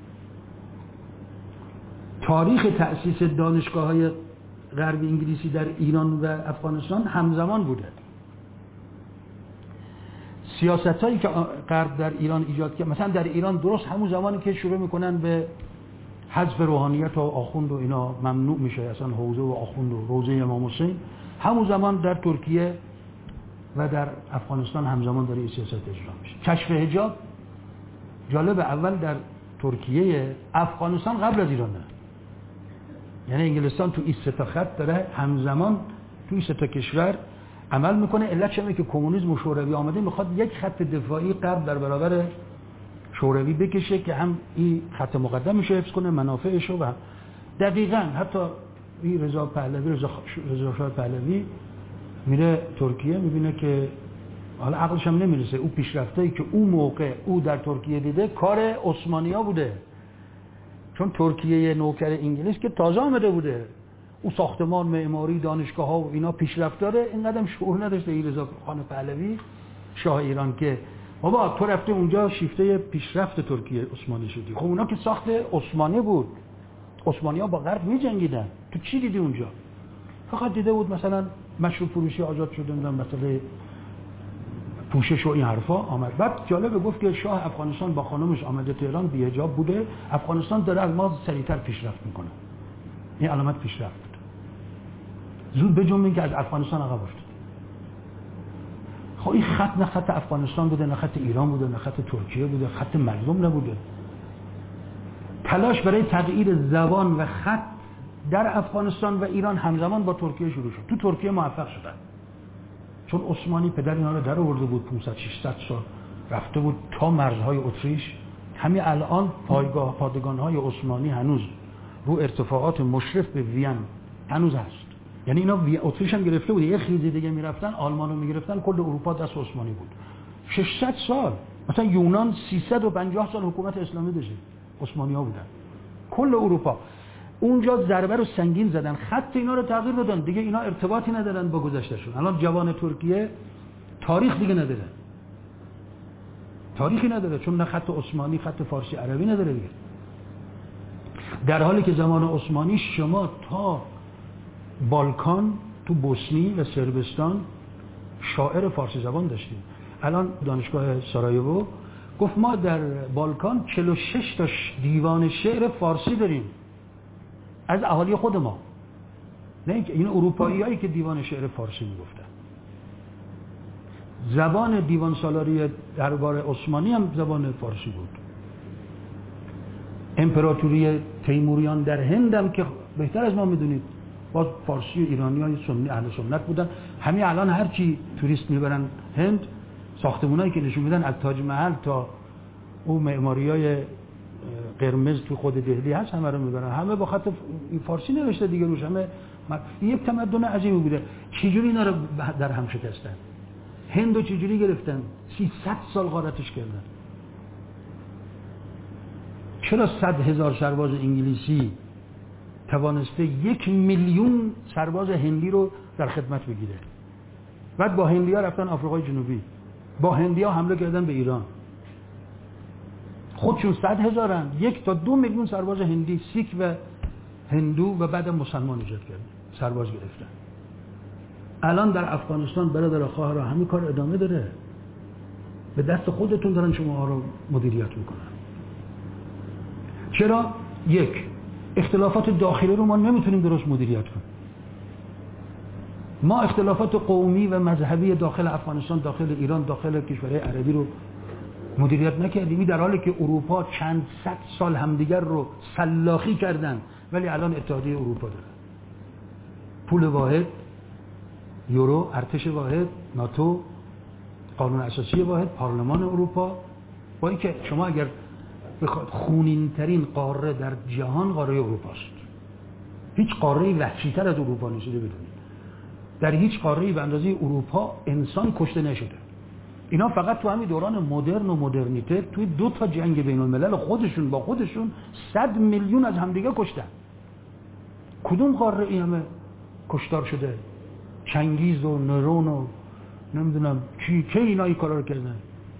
S1: تاریخ تأسیس دانشگاه‌های غرب انگلیسی در ایران و افغانستان همزمان بوده. سیاستایی که غرب در ایران ایجاد کرد، مثلا در ایران درست همون زمانی که شروع میکنن به حذف روحانیت و آخوند و اینا ممنوع میشه، اصلا حوزه و آخوند و روزه امام حسین، همون زمان در ترکیه و در افغانستان همزمان داره این سیاست اجرا میشه. کشف حجاب جالب، اول در ترکیه، افغانستان قبل از ایرانه. یعنی انگلستان تو این سه تا خط داره همزمان تو این سه تا کشور عمل میکنه. علت چه که کمونیسم و شوروی آمده میخواد یک خط دفاعی غرب در برابر شوروی بکشه که هم این خط مقدمش رو حفظ کنه، منافعش رو. و دقیقاً حتی این رضا پهلوی، رضا رضا شاه پهلوی میره ترکیه، میبینه که حالا عقلش هم نمیرسه او پیشرفتایی که اون موقع او در ترکیه دیده کار عثمانی‌ها بوده، چون ترکیه نوکر انگلیس که تازه آمده بوده، او ساختمان، معماری، دانشگاه‌ها و اینا پیشرفت داره. اینقدر شعور نداشته این رضا خان پهلوی شاه ایران که بابا تو رفته اونجا شیفته پیشرفت ترکیه عثمانی شدی. خب اونا که ساخت عثمانی بود، عثمانی‌ها با غرب می‌جنگیدن، تو چی دیدی اونجا؟ فقط دیده بود مثلا مشروط فروشی آزاد شده، مثلا پوشش و این حرفا آمد. بعد جالبه گفت که شاه افغانستان با خانمش آمده تهران، بی حجاب بوده، افغانستان داره از ما سریعتر پیشرفت میکنه. این علامت پیشرفت بود. زود بجنبین که از افغانستان عقب افتاد. خب این خط نه خط افغانستان بوده، نه خط ایران بوده، نه خط ترکیه بوده، خط مظلوم نبوده. تلاش برای تغییر زبان و خط در افغانستان و ایران همزمان با ترکیه شروع شد. تو ترکیه موفق شدن، چون عثمانی پدر اینا رو در آورده بود، پانصد ششصد سال رفته بود تا مرزهای اتریش. همین الان پایگاه پادگان‌های عثمانی هنوز رو ارتفاعات مشرف به وین هنوز هست. یعنی اینا اتریش هم گرفته بود، یه خیزی دیگه میرفتن آلمان رو میگرفتن، کل اروپا دست عثمانی بود. ششصد سال مثلا یونان سیصد و پنجاه سال حکومت اسلامی داشته، عثمانی‌ها بودن. کل اروپا اونجا ضربه رو سنگین زدن، خط اینا رو تغییر دادن، دیگه اینا ارتباطی ندارن با گذشتهشون. الان جوان ترکیه تاریخ دیگه نداره، تاریخی نداره، چون نه خط عثمانی، خط فارسی عربی نداره دیگه. در حالی که زمان عثمانی شما تا بالکان تو بوسنی و صربستان شاعر فارسی زبان داشتیم. الان دانشگاه سارایوو گفت ما در بالکان چهل و شش تا دیوان شعر فارسی داریم از اهالی خود ما، نه اینکه این اروپایی هایی که دیوان شعر فارسی میگفتن. زبان دیوان سالاری دربار عثمانی هم زبان فارسی بود. امپراتوری تیموریان در هند هم که بهتر از ما میدونید باز فارسی و ایرانی های سنی اهل سنت بودن. همین الان هرچی توریست میبرن هند، ساختمونایی که نشون میدن از تاج محل تا اون معماریای قرمز تو خود دهلی هست همه رو میبرن، همه با خط فارسی نوشته دیگه روش. همه یک تمدن عظیمی بوده. چجوری اینا رو در هم شکستن؟ هندو چجوری گرفتن؟ سیصد سال غارتش کردن. چرا صد هزار سرباز انگلیسی توانسته یک میلیون سرباز هندی رو در خدمت بگیره؟ بعد با هندی ها رفتن آفریقای جنوبی، با هندی ها حمله کردن به ایران. خودشون صد هزارن، یک تا دو میلیون سرباز هندی، سیک و هندو و بعد مسلمان ایجاد کردن، سرباز گرفتن. الان در افغانستان برادر خواهر همین کار ادامه داره. به دست خودتون دارن شما ها رو مدیریت میکنن. چرا؟ یک، اختلافات داخلی رو ما نمیتونیم درست مدیریت کنیم. ما اختلافات قومی و مذهبی داخل افغانستان، داخل ایران، داخل کشورهای عربی رو مدیریت نکردیم، در حالی که اروپا چند صد سال همدیگر رو سلاخی کردن ولی الان اتحادیه اروپا داره. پول واحد، یورو، ارتش واحد، ناتو، قانون اساسی واحد، پارلمان اروپا. با اینکه شما اگر بخواد خونین ترین قاره در جهان قاره اروپاست. هیچ قاره‌ای وحشی‌تر از اروپا نشده بدونید. در هیچ قاره‌ای به اندازه اروپا انسان کشته نشده. اینا فقط تو همین دوران مدرن و مدرنیته توی دو تا جنگ بین الملل خودشون با خودشون صد میلیون از همدیگه کشتن. کدوم قاره ای همه کشتار شده؟ چنگیز و نرون و نمیدونم کی کی اینا این کارا رو کردن.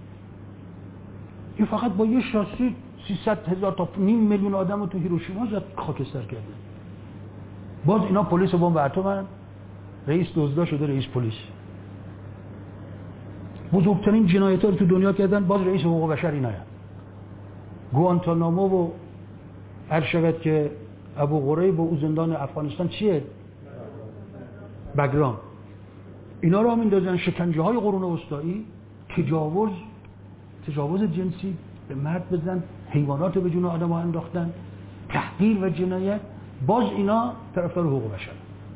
S1: این فقط با یه شاسی سیصد هزار تا نیم میلیون آدم رو تو هیروشیما زد خاکستر کردن. باز اینا پلیس بمب اتمن، رئیس دزدا شده رئیس پلیس. بزرگترین جنایت‌ها رو تو دنیا کردن، باز رئیس حقوق بشر اینا. گوانتانامو و هر شود که ابو غریب و او زندان افغانستان چیه؟ بگرام. اینا رو هم میندازن شکنجه های قرون وسطایی، تجاوز تجاوز جنسی به مرد بزن، حیوانات رو به جون آدم ها انداختن، تحقیر و جنایت. باز اینا طرفدار حقوق بشر.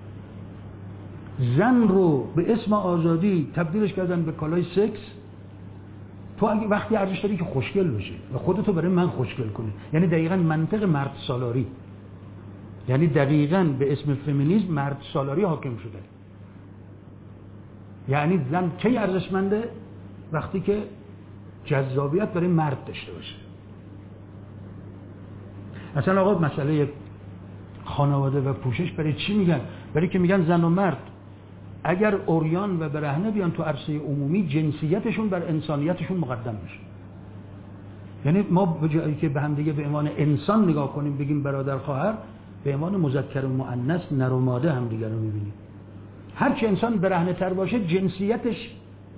S1: زن رو به اسم آزادی تبدیلش کردن به کالای سکس. تو اگه وقتی ارزش داری که خوشگل بشی و خودتو برای من خوشگل کنی، یعنی دقیقاً منطق مرد سالاری، یعنی دقیقاً به اسم فمینیسم مرد سالاری حاکم شده. یعنی زن کی ارزشمنده؟ وقتی که جذابیت برای مرد داشته باشه. اصلا آقا مسئله خانواده و پوشش برای چی میگن؟ برای که میگن زن و مرد اگر عریان و برهنه بیان تو عرصه عمومی، جنسیتشون بر انسانیتشون مقدم میشه. یعنی ما به جایی که به هم دیگه به عنوان انسان نگاه کنیم، بگیم برادر خواهر، به عنوان مذکر و مؤنث نر و ماده هم دیگه رو میبینیم. هر چه انسان برهنه تر باشه جنسیتش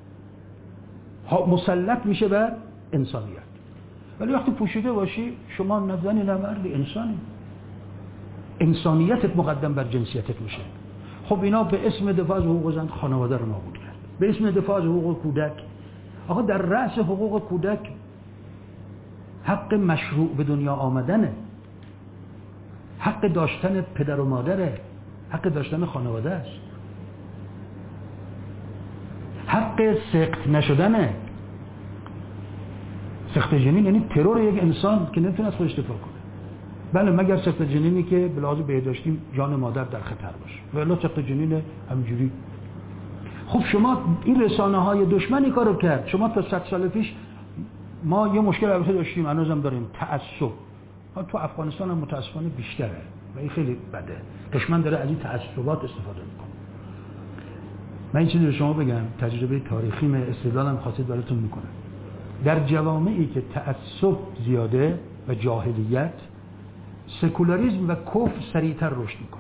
S1: مسلط میشه بر انسانیت. ولی وقتی پوشیده باشی، شما نه زنی نه مردی، انسانی. انسانیتت مقدم بر جنسیتت میشه. خب اینا به اسم دفاع از حقوق زن خانواده رو نابود کرد، به اسم دفاع از حقوق کودک. آقا در رأس حقوق کودک حق مشروع به دنیا آمدنه، حق داشتن پدر و مادره، حق داشتن خانواده است، حق سخت نشدنه. سخت جنین یعنی ترور یک انسان که نمیتونه از خودش دفاع کنه. بله مگر سخت جنینی که به لحاظ بهداشتی جان مادر در خطر باشه، ولی سخت جنین همینجوری. خب شما این رسانه های دشمنی کارو کرد. شما تا صد سال پیش ما یه مشکل البته داشتیم، هنوزم داریم، تعصب. تو افغانستان هم متاسفانه بیشتره و این خیلی بده. دشمن داره از این تعصبات استفاده میکنه. من این چیزی رو شما بگم، تجربه تاریخی من استدلالم خاصیت براتون میکنه. در جوامعی که تعصب زیاده و جاهلیت، سکولاریسم و کفر سریعتر رشد میکنه.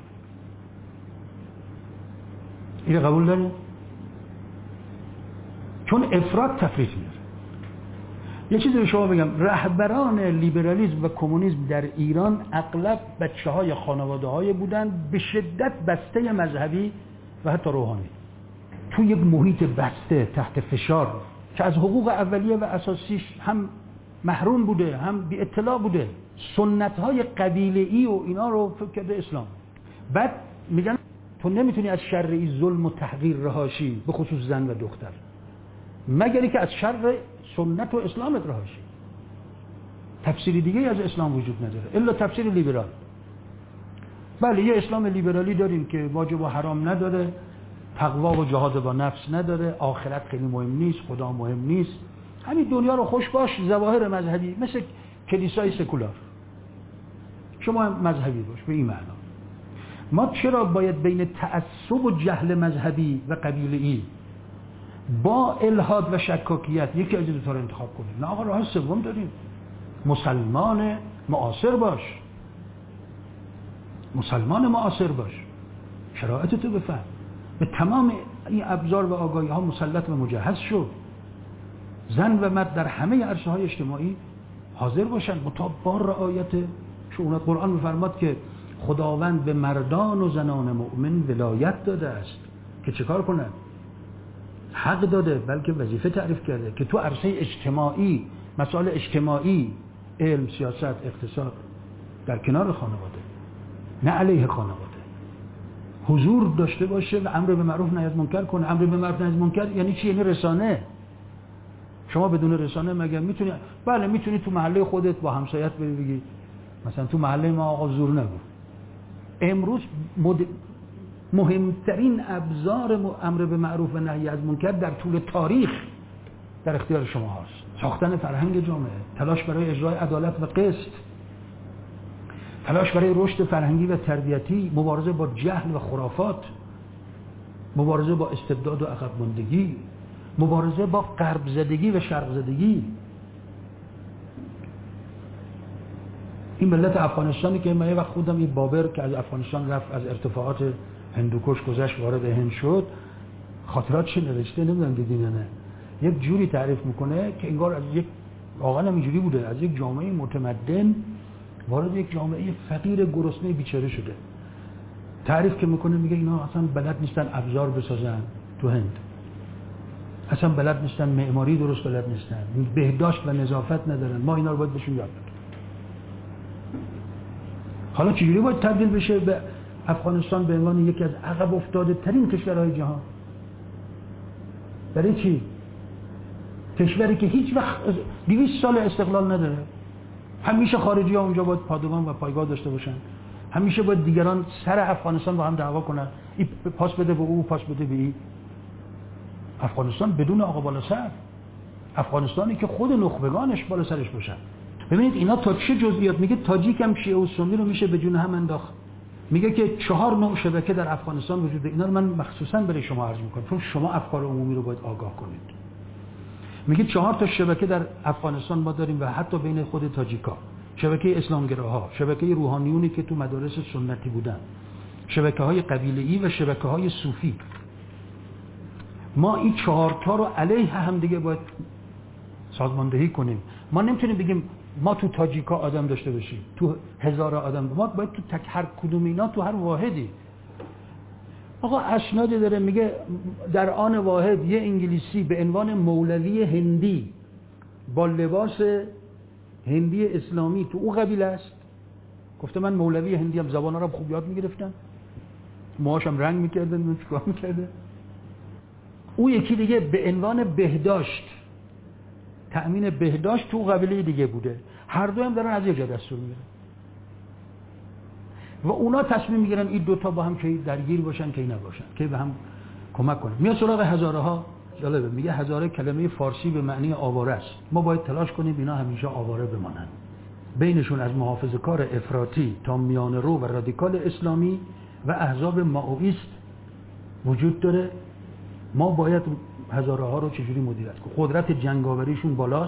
S1: این قبول دارید؟ چون افراط تفریط میاره. یه چیزی به شما بگم، رهبران لیبرالیسم و کمونیسم در ایران اغلب بچه‌های خانواده‌های بودن به شدت بسته مذهبی و حتی روحانی، تو یک محیط بسته تحت فشار که از حقوق اولیه و اساسیش هم محروم بوده هم بی اطلاع بوده، سنت‌های قبیله‌ای و اینا رو فکر کرده اسلام. بعد میگن تو نمیتونی از شر این ظلم و تحقیر رهاشی، به خصوص زن و دختر، مگر که از شر سنت و اسلامت رهاشی. تفسیری دیگه از اسلام وجود نداره الا تفسیر لیبرال. بله یه اسلام لیبرالی داریم که واجب و حرام نداره، تقوا و جهاد با نفس نداره، آخرت خیلی مهم نیست، خدا مهم نیست، همین دنیا رو خوش باش، ظواهر مذهبی مثل کلیسای سکولار، شما مذهبی باش به این معنا. ما چرا باید بین تعصب و جهل مذهبی و قبیله‌ای با الحاد و شکاکیت یکی از دو تا رو انتخاب کنیم؟ نه آقا، راه سوم داریم، مسلمان معاصر باش، مسلمان معاصر باش، شرایط تو بفهم، به تمام این ابزار و آگاهی ها مسلط و مجهز شو، زن و مرد در همه عرصه های اجتماعی حاضر باشن مطابق با رعایت شؤون. قرآن می‌فرماد که خداوند به مردان و زنان مؤمن ولایت داده است که چه کار کنند؟ حق داده، بلکه وظیفه تعریف کرده که تو عرصه اجتماعی، مسائل اجتماعی، علم، سیاست، اقتصاد، در کنار خانواده، نه علیه خانواده، حضور داشته باشه و امر به معروف نهی از منکر کنه. امر به معروف نهی از منکر یعنی چی؟ یعنی رسانه. شما بدون رسانه مگه میتونی؟ بله میتونی تو محله خودت با همسایت بری بگی مثلا تو محله ما آقا زور نگو. امروز مد... مهمترین ابزار امر به معروف و نهی از منکر در طول تاریخ در اختیار شما هست. ساختن فرهنگ جامعه، تلاش برای اجرای عدالت و قسط، تلاش برای رشد فرهنگی و تربیتی، مبارزه با جهل و خرافات، مبارزه با استبداد و عقب ماندگی، مبارزه با غرب زدگی و شرق زدگی. این ملت افغانستانی که من یه وقت خودم این بابر که از افغانستان رفت، از ارتفاعات هندوکش گذشت وارد هند شد، خاطراتش نوشته، نمیدونم دیدین یا نه، یک جوری تعریف میکنه که انگار از یک واقعا اینجوری بوده، از یک جامعه متمدن وارد یک جامعه فقیر گرسنه بیچاره شده. تعریف که میکنه میگه اینا اصلا بلد نیستن ابزار بسازن تو هند، اصلا بلد نیستن معماری درست بلد نیستن، بهداشت و نظافت ندارن، ما اینا رو باید بهشون یاد بدیم. حالا چجوری باید تبدیل بشه به افغانستان به عنوان یکی از عقب افتاده ترین کشورهای جهان؟ برای چی؟ کشوری که هیچ وقت دویست سال استقلال نداره، همیشه خارجی ها اونجا باید پادگان و پایگاه داشته باشن، همیشه باید دیگران سر افغانستان با هم دعوا کنن، این پاس بده به او، پاس بده به این. افغانستان بدون آقا بالا سر، افغانستانی که خود نخبگانش بالا سرش باشن. ببینید اینا تا چه جزئیات میگه. تاجیک هم شیعه و سنی رو میشه به جون هم انداخت. میگه که چهار نوع شبکه در افغانستان وجود داره. اینا رو من مخصوصا برای شما عرض میکنم چون شما افکار عمومی رو باید آگاه کنید. میگه چهار تا شبکه در افغانستان ما داریم و حتی بین خود تاجیکا، شبکه اسلامگراها، شبکه روحانیونی که تو مدارس سنتی بودن، شبکه‌های قبیله‌ای و شبکه‌های صوفی. ما این چهار تا رو علیه هم دیگه باید سازماندهی کنیم. ما نمیتونیم بگیم ما تو تاجیکا آدم داشته باشیم، تو هزار آدم، ما باید تو تک هر کدوم اینا تو هر واحدی. آقا اسنادی داره میگه در آن واحد یه انگلیسی به عنوان مولوی هندی با لباس هندی اسلامی تو او قبیله است. گفته من مولوی هندی هم، زبان عرب خوب یاد میگرفتن، موهاشم رنگ میکردن، من چیکار میکرده. او یکی دیگه به عنوان بهداشت، تأمین بهداشت تو قبیله دیگه بوده. هر دو هم دارن از یک جا دستور میگیرن و اونا تصمیم میگیرن این دوتا با هم که درگیر باشن که نباشن، که به هم کمک کنن. میاد سراغ هزاره ها. جالبه میگه هزاره کلمه فارسی به معنی آواره است. ما باید تلاش کنیم اینا همیشه آواره بمانن. بینشون از محافظه‌کار افراطی تا میانه رو و رادیکال اسلامی و احزاب مائویست وجود داره. ما باید هزاره ها رو چجوری مدیریت کنیم؟ قدرت جنگاوریشون بالاست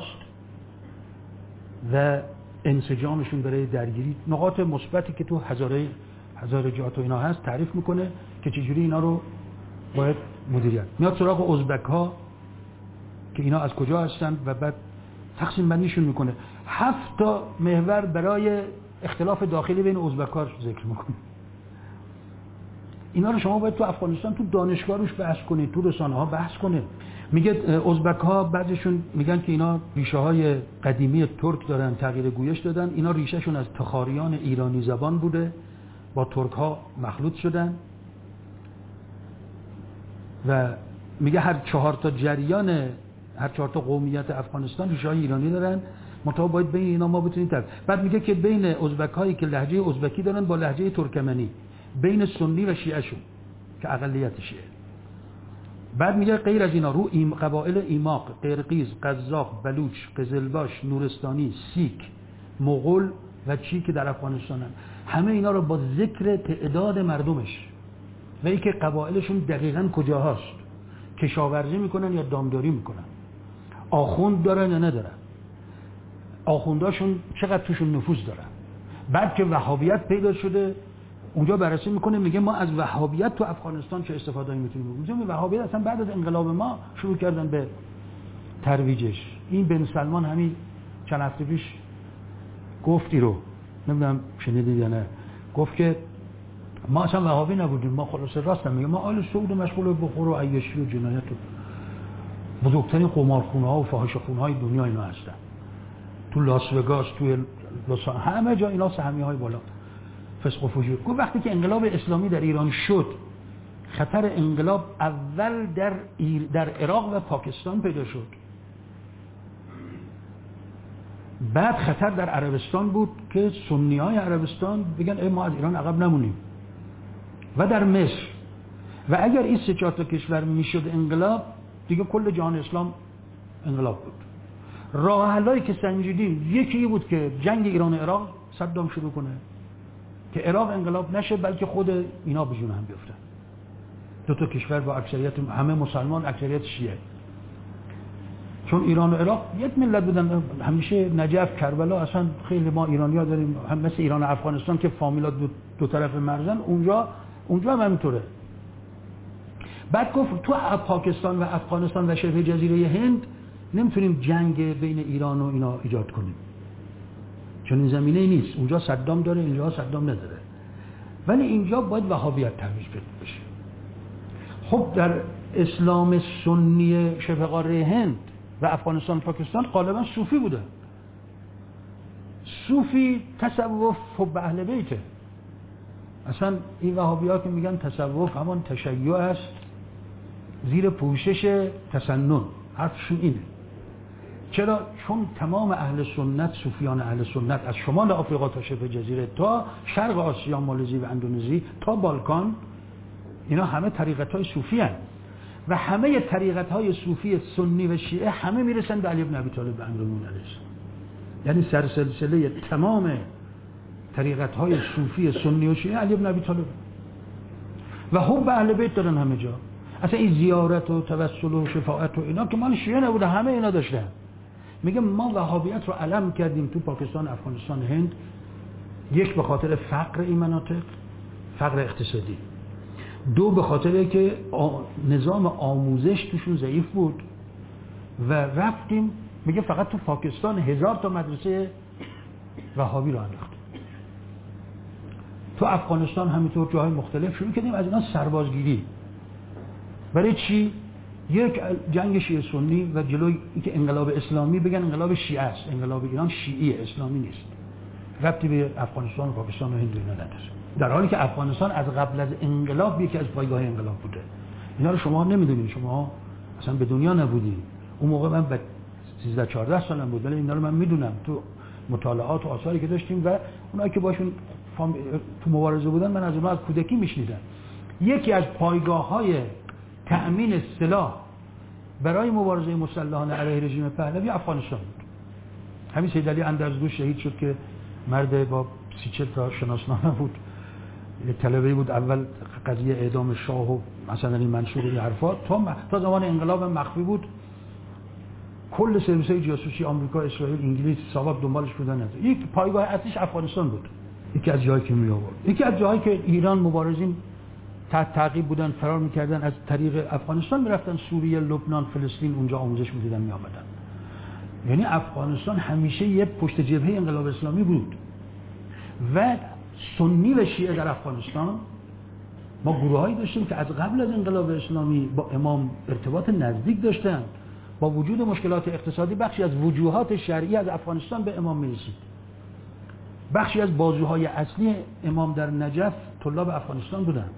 S1: و انسجامشون برای درگیری. نقاط مثبتی که تو هزاره هزارجات و اینا هست تعریف میکنه که چجوری اینا رو باید مدیریت. میاد سراغ ازبک ها که اینا از کجا هستن و بعد تقسیم بندیشون میکنه. هفت تا محور برای اختلاف داخلی بین ازبک‌ها ذکر میکنه. اینا رو شما باید تو افغانستان تو دانشگاه روش بحث کنید، تو رسانه ها بحث کنید. میگه ازبک‌ها بعضیشون میگن که اینا ریشه های قدیمی ترک دارن، تغییر گویش دادن. اینا ریشهشون از تخاریان ایرانی زبان بوده، با ترک ها مخلوط شدن. و میگه هر چهار تا جریان، هر چهار تا قومیت افغانستان ریشه های ایرانی دارن، منتها باید بین اینا ما بتونیم تفکیک. بعد میگه که بین ازبک‌هایی که لهجه ازبکی دارن با لهجه ترکمنی، بین سنی و شیعه‌شون که اقلیت شیعه. بعد میگه غیر از اینا رو ایم قبایل ایماق، قرقیز، قزاق، بلوچ، قزلباش، نورستانی، سیک، مغول و چی که در افغانستانن، همه اینا رو با ذکر تعداد مردمش و اینکه قبایلشون دقیقاً کجاهاست، کشاورزی میکنن یا دامداری میکنن، آخوند دارن یا ندارن، آخونداشون چقدر توشون نفوذ دارن. بعد که وهابیت پیدا شده اونجا بررسی میکنه، میگه ما از وهابیت تو افغانستان چه استفاده‌ای میتونیم بکنیم. میگه وهابیت اصلا بعد از انقلاب ما شروع کردن به ترویجش. این بن سلمان همین چند هفته پیش گفتی رو نمیدونم شنیدید یا نه، گفت که ما اصلا وهابی نبودیم، ما خلاصه راست میگه ما آل سعود مشغول بخور و عیاشی و جنایت و بزرگترین قمارخونه ها و فاحشه‌خونه های دنیا اینا هستن. تو لاس وگاس، تو لس همه جا اینا سهمیه های بالا، فسق و فجور. گفت وقتی که انقلاب اسلامی در ایران شد، خطر انقلاب اول در ایر در عراق و پاکستان پیدا شد، بعد خطر در عربستان بود که سنی های عربستان بگن ای ما از ایران عقب نمونیم، و در مصر. و اگر این سه چهار تا کشور میشد انقلاب، دیگه کل جهان اسلام انقلاب بود. راه حلایی که سنجیدیم یکی بود که جنگ ایران و عراق صدام شروع کنه که عراق انقلاب نشه، بلکه خود اینا به جون هم بیفتن. دو تا کشور با اکثریت همه مسلمان، اکثریت شیعه. چون ایران و عراق یک ملت بودن، همیشه نجف، کربلا، اصلا خیلی ما ایرانی‌ها داریم، هم مثل ایران و افغانستان که فامیلا دو, دو طرف مرزن، اونجا اونجا هم همینطوره. بعد گفت تو پاکستان و افغانستان و شبه جزیره هند نمیتونیم جنگ بین ایران و اینا ایجاد کنیم، چون این زمینه ای نیست. اونجا صدام داره، اینجا صدام نداره، ولی اینجا باید وهابیت ترویج بشه. خب در اسلام سنی شبه قاره هند و افغانستان و پاکستان غالبا صوفی بوده. صوفی تصوف حب اهل بیته. اصلا این وهابی‌ها که میگن تصوف همان تشیع است زیر پوشش تسنن، حرفشون اینه. چرا؟ چون تمام اهل سنت، صوفیان اهل سنت از شمال آفریقا تا شبه جزیره تا شرق آسیا، مالزی و اندونزی تا بالکان، اینا همه طریقت‌های صوفی هستند و همه طریقت‌های صوفی سنی و شیعه همه میرسن به علی بن ابی طالب و امیرالمومنین علیه السلام. یعنی سرسلسله تمام طریقت‌های صوفی سنی و شیعه علی بن ابی طالب و حب اهل بیت دارن همه جا. اصلا این زیارت و توسل و شفاعت و اینا که مال شیعه نبوده، همه اینا داشتن. میگه ما وهابیت رو علم کردیم تو پاکستان، افغانستان، هند، یک به خاطر فقر این مناطق، فقر اقتصادی، دو به خاطر که نظام آموزش توشون ضعیف بود و رفتیم. میگه فقط تو پاکستان هزار تا مدرسه وهابی رو انداختیم، تو افغانستان همینطور جاهای مختلف شروع کردیم از اینا سربازگیری. برای چی؟ یک جنگ شیعه سنی و جلوی اینکه انقلاب اسلامی بگن انقلاب شیعه است، انقلاب ایران شیعی اسلامی نیست، ربطی به افغانستان و پاکستان و هند اینا نداره. در حالی که افغانستان از قبل از انقلاب یکی از پایگاه انقلاب بوده. اینا رو شما نمیدونید، شما اصلا به دنیا نبودید. اون موقع من به سیزده چهارده سالم بود، ولی اینا رو من میدونم تو مطالعات و آثاری که داشتیم و اونایی که باشون تو مبارزه بودن، من از اونها از کودکی میشنیدم. یکی از پایگاه‌های تأمین سلاح برای مبارزه مسلحانه علیه رژیم پهلوی افغانستان بود. همین سید علی اندرزگو شهید شد که مرد با سی چل تا شناسنامه بود، یک طلبه‌ای بود، اول قضیه اعدام شاه و مثلا این منصور و این حرفا تا تا زمان انقلاب مخفی بود. کل سرویس‌های جاسوسی آمریکا، اسرائیل، انگلیس، ساواک دنبالش بودن. از یک پایگاه اصلیش افغانستان بود. یکی از جاهایی که می آورد، یکی از جاهایی که ایران مبارزین تحت تعقیب بودن، فرار میکردن، از طریق افغانستان میرفتن سوریه، لبنان، فلسطین، اونجا آموزش میدیدن میآمدن. یعنی افغانستان همیشه یه پشت جبهه انقلاب اسلامی بود و سنی و شیعه در افغانستان ما گروهایی داشتیم که از قبل از انقلاب اسلامی با امام ارتباط نزدیک داشتن. با وجود مشکلات اقتصادی بخشی از وجوهات شرعی از افغانستان به امام می‌رسید. بخشی از بازوهای اصلی امام در نجف طلاب افغانستان بودن.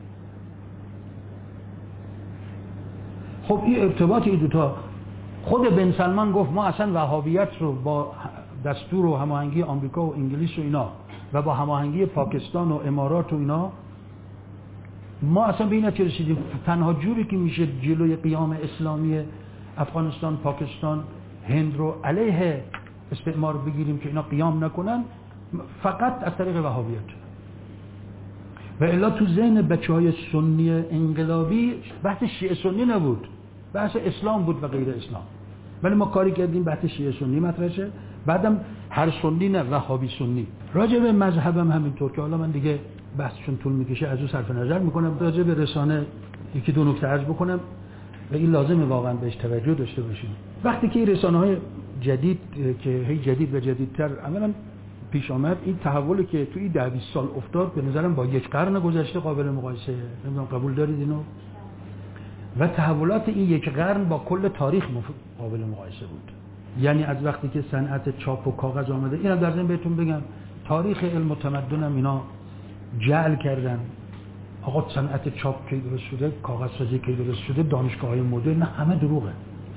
S1: خب این ارتباط این دوتا، خود بن سلمان گفت ما اصلا وهابیت رو با دستور و هماهنگی آمریکا و انگلیس و اینا و با هماهنگی پاکستان و امارات و اینا ما اصلا به این نتیجه رسیدیم تنها جوری که میشه جلوی قیام اسلامی افغانستان، پاکستان، هند رو علیه استعمار بگیریم که اینا قیام نکنن فقط از طریق وهابیت. و الا تو ذهن بچهای سنی انقلابی بحث شیعه سنی نبود، بحث اسلام بود و غیر اسلام. ولی ما کاری کردیم بحث شیعه سنی مطرح شه، بعدم هر سنی نه وهابی سنی. راجع به مذهبم همینطور که حالا من دیگه بحثشون طول میکشه از اون صرف نظر میکنم. راجع به رسانه یکی دو نکته عرض بکنم و این لازمه واقعا بهش توجه داشته باشیم. وقتی که رسانه‌های جدید که هی جدید و جدیدتر عملاً پیش آمد، این تحولی که توی ده بیست سال افتاد به نظرم با یک قرن گذشته قابل مقایسه. نمیدونم قبول دارید اینو؟ و تحولات این یک قرن با کل تاریخ قابل مقایسه بود. یعنی از وقتی که صنعت چاپ و کاغذ آمده، اینم در ضمن بهتون بگم تاریخ علم و تمدنم اینا جعل کردن. آقا صنعت چاپ کی درست شده، کاغذ سازی کی درست شده، دانشگاه‌های مدرن، نه همه دروغه.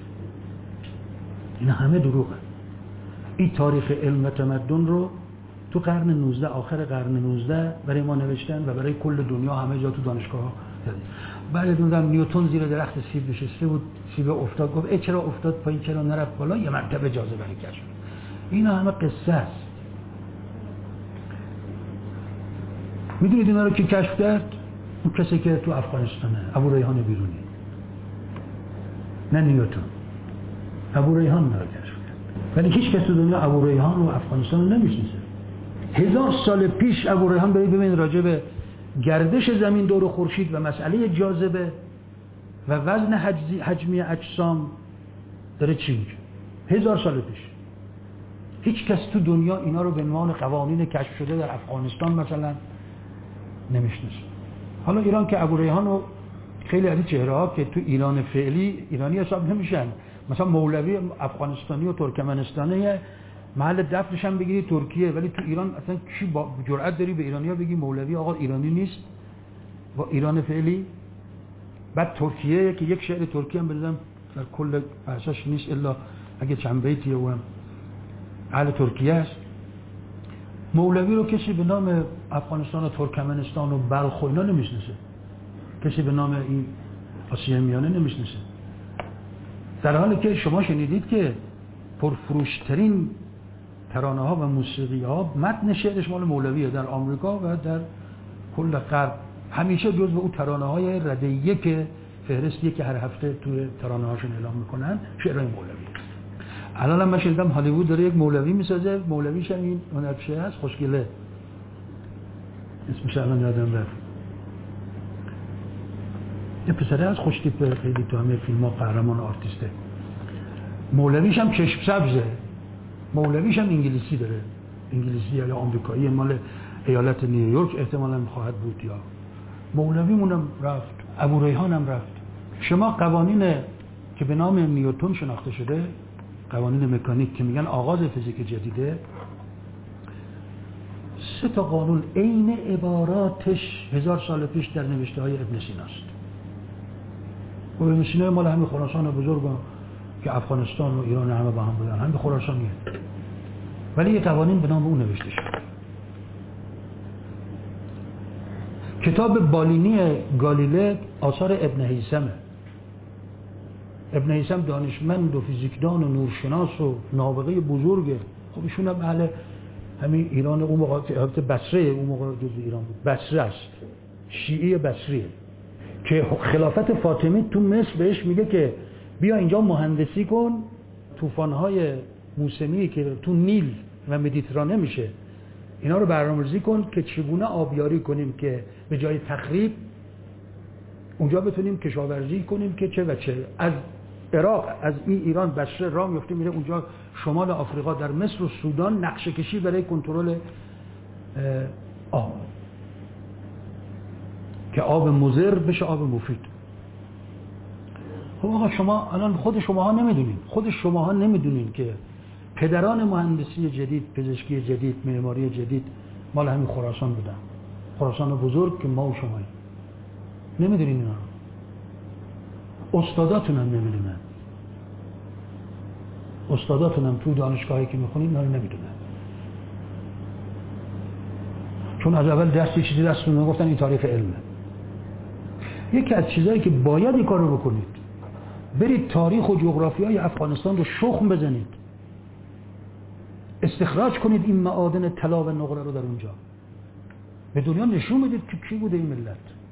S1: این همه دروغه. این تاریخ علم و تمدن رو تو قرن نوزده، آخر قرن نوزده برای ما نوشتن و برای کل دنیا همه جا تو دانشگاه‌ها دادن. بعد دیدم نیوتن زیر درخت سیب نشسته بود، سیب افتاد، گفت ای چرا افتاد پایین، چرا نرفت بالا، یه مرتبه جاذبه رو کشف. اینا همه قصه است. میدونید اینا رو کی کشف کرد؟ اون کسی که تو افغانستانه، ابو ریحان بیرونی. نه نیوتن. ابو ریحان رو کشف کرد. ولی هیچ کس تو دنیا ابو ریحان و افغانستان رو نمیشناسه. هزار سال پیش ابو ریحان برید ببینید راجع به گردش زمین دور خورشید و مسئله جاذبه و وزن حجمی اجسام داره چی میگه. هزار سال پیش هیچ کس تو دنیا اینا رو به عنوان قوانین کشف شده در افغانستان مثلا نمیشناسه. حالا ایران که ابو ریحان و خیلی از این چهره‌ها که تو ایران فعلی ایرانی حساب نمیشن، مثلا مولوی افغانستانی و ترکمنستانی محل دفنش هم بگیری ترکیه، ولی تو ایران اصلا کی با جرأت داری به ایرانی‌ها بگی مولوی آقا ایرانی نیست با ایران فعلی؟ بعد ترکیه که یک شعر ترکی هم بزنم در کل بحثش نیست الا اگه چند بیتیه و هم اهل ترکیه است. مولوی رو کسی به نام افغانستان و ترکمنستان و بلخ و اینا نمیشناسه، کسی به نام این آسیای میانه نمیشناسه، در حالی که شما شنیدید که پرفروشترین ترانه ها و موسیقی ها متن شعرش مال مولویه در آمریکا و در کل غرب. همیشه جزو اون ترانه های ردیه که فهرستیه که هر هفته توی ترانه هاشون اعلام میکنن شعرهای مولوی. الان هم من شنیدم هالیوود داره یک مولوی میسازه، مولویش هم این هنرپیشه هست خوشگله، اسمش الان یادم رفت، یه پسره از خوش تیپه، خیلی تو همه فیلم ها قهرمان آرتیسته. مولویش هم چشم سبزه، مولویش هم انگلیسی داره، انگلیسی یا آمریکایی، مال ایالت نیویورک احتمالاً خواهد بود. یا مولویمونم رفت، ابو ریحان هم رفت. شما قوانین که به نام نیوتن شناخته شده، قوانین مکانیک که میگن آغاز فیزیک جدیده، سه تا قانون عین عباراتش هزار سال پیش در نوشته های ابن سیناست. و ابن سینا مال همین خراسان بزرگ که افغانستان و ایران همه با هم بودن، همین خراسانیه، ولی یه قوانین به نام اون نوشته شد. کتاب بالینی گالیله آثار ابن هیثمه. ابن هیثم دانشمند و فیزیکدان و نورشناس و نابغه بزرگه. خب ایشون هم اهل همین ایران اون موقع که بصره، اون موقع جزء ایران بود، بصره است، شیعه بصریه، که خلافت فاطمی تو مصر بهش میگه که بیا اینجا مهندسی کن، طوفان‌های موسمی که تو نیل و مدیترانه میشه اینا رو برنامه‌ریزی کن که چگونه آبیاری کنیم که به جای تخریب اونجا بتونیم کشاورزی کنیم که چه و چه. از عراق از این ایران بصره راه میفته میره اونجا شمال آفریقا در مصر و سودان نقشه کشی برای کنترل آب که آب مضر بشه آب مفید. خب آقا شما الان خود شماها نمیدونین خود شماها نمیدونین که پدران مهندسی جدید، پزشکی جدید، معماری جدید مال همین خراسان بودن، خراسان بزرگ که ما و شماییم. نمیدونین اینا رو، استاداتون هم نمیدونن، استاداتون هم تو دانشگاهی که میخونین اینا رو نمیدونن، چون از اول دستی چیزی دستتون میگفتن این تاریخ علمه. یکی از چیزایی که باید این کار رو بکنید، برید تاریخ و جغرافیای افغانستان رو شخم بزنید، استخراج کنید این معادن طلا و نقره رو در اونجا، به دنیا نشون بدید که کی بوده این ملت.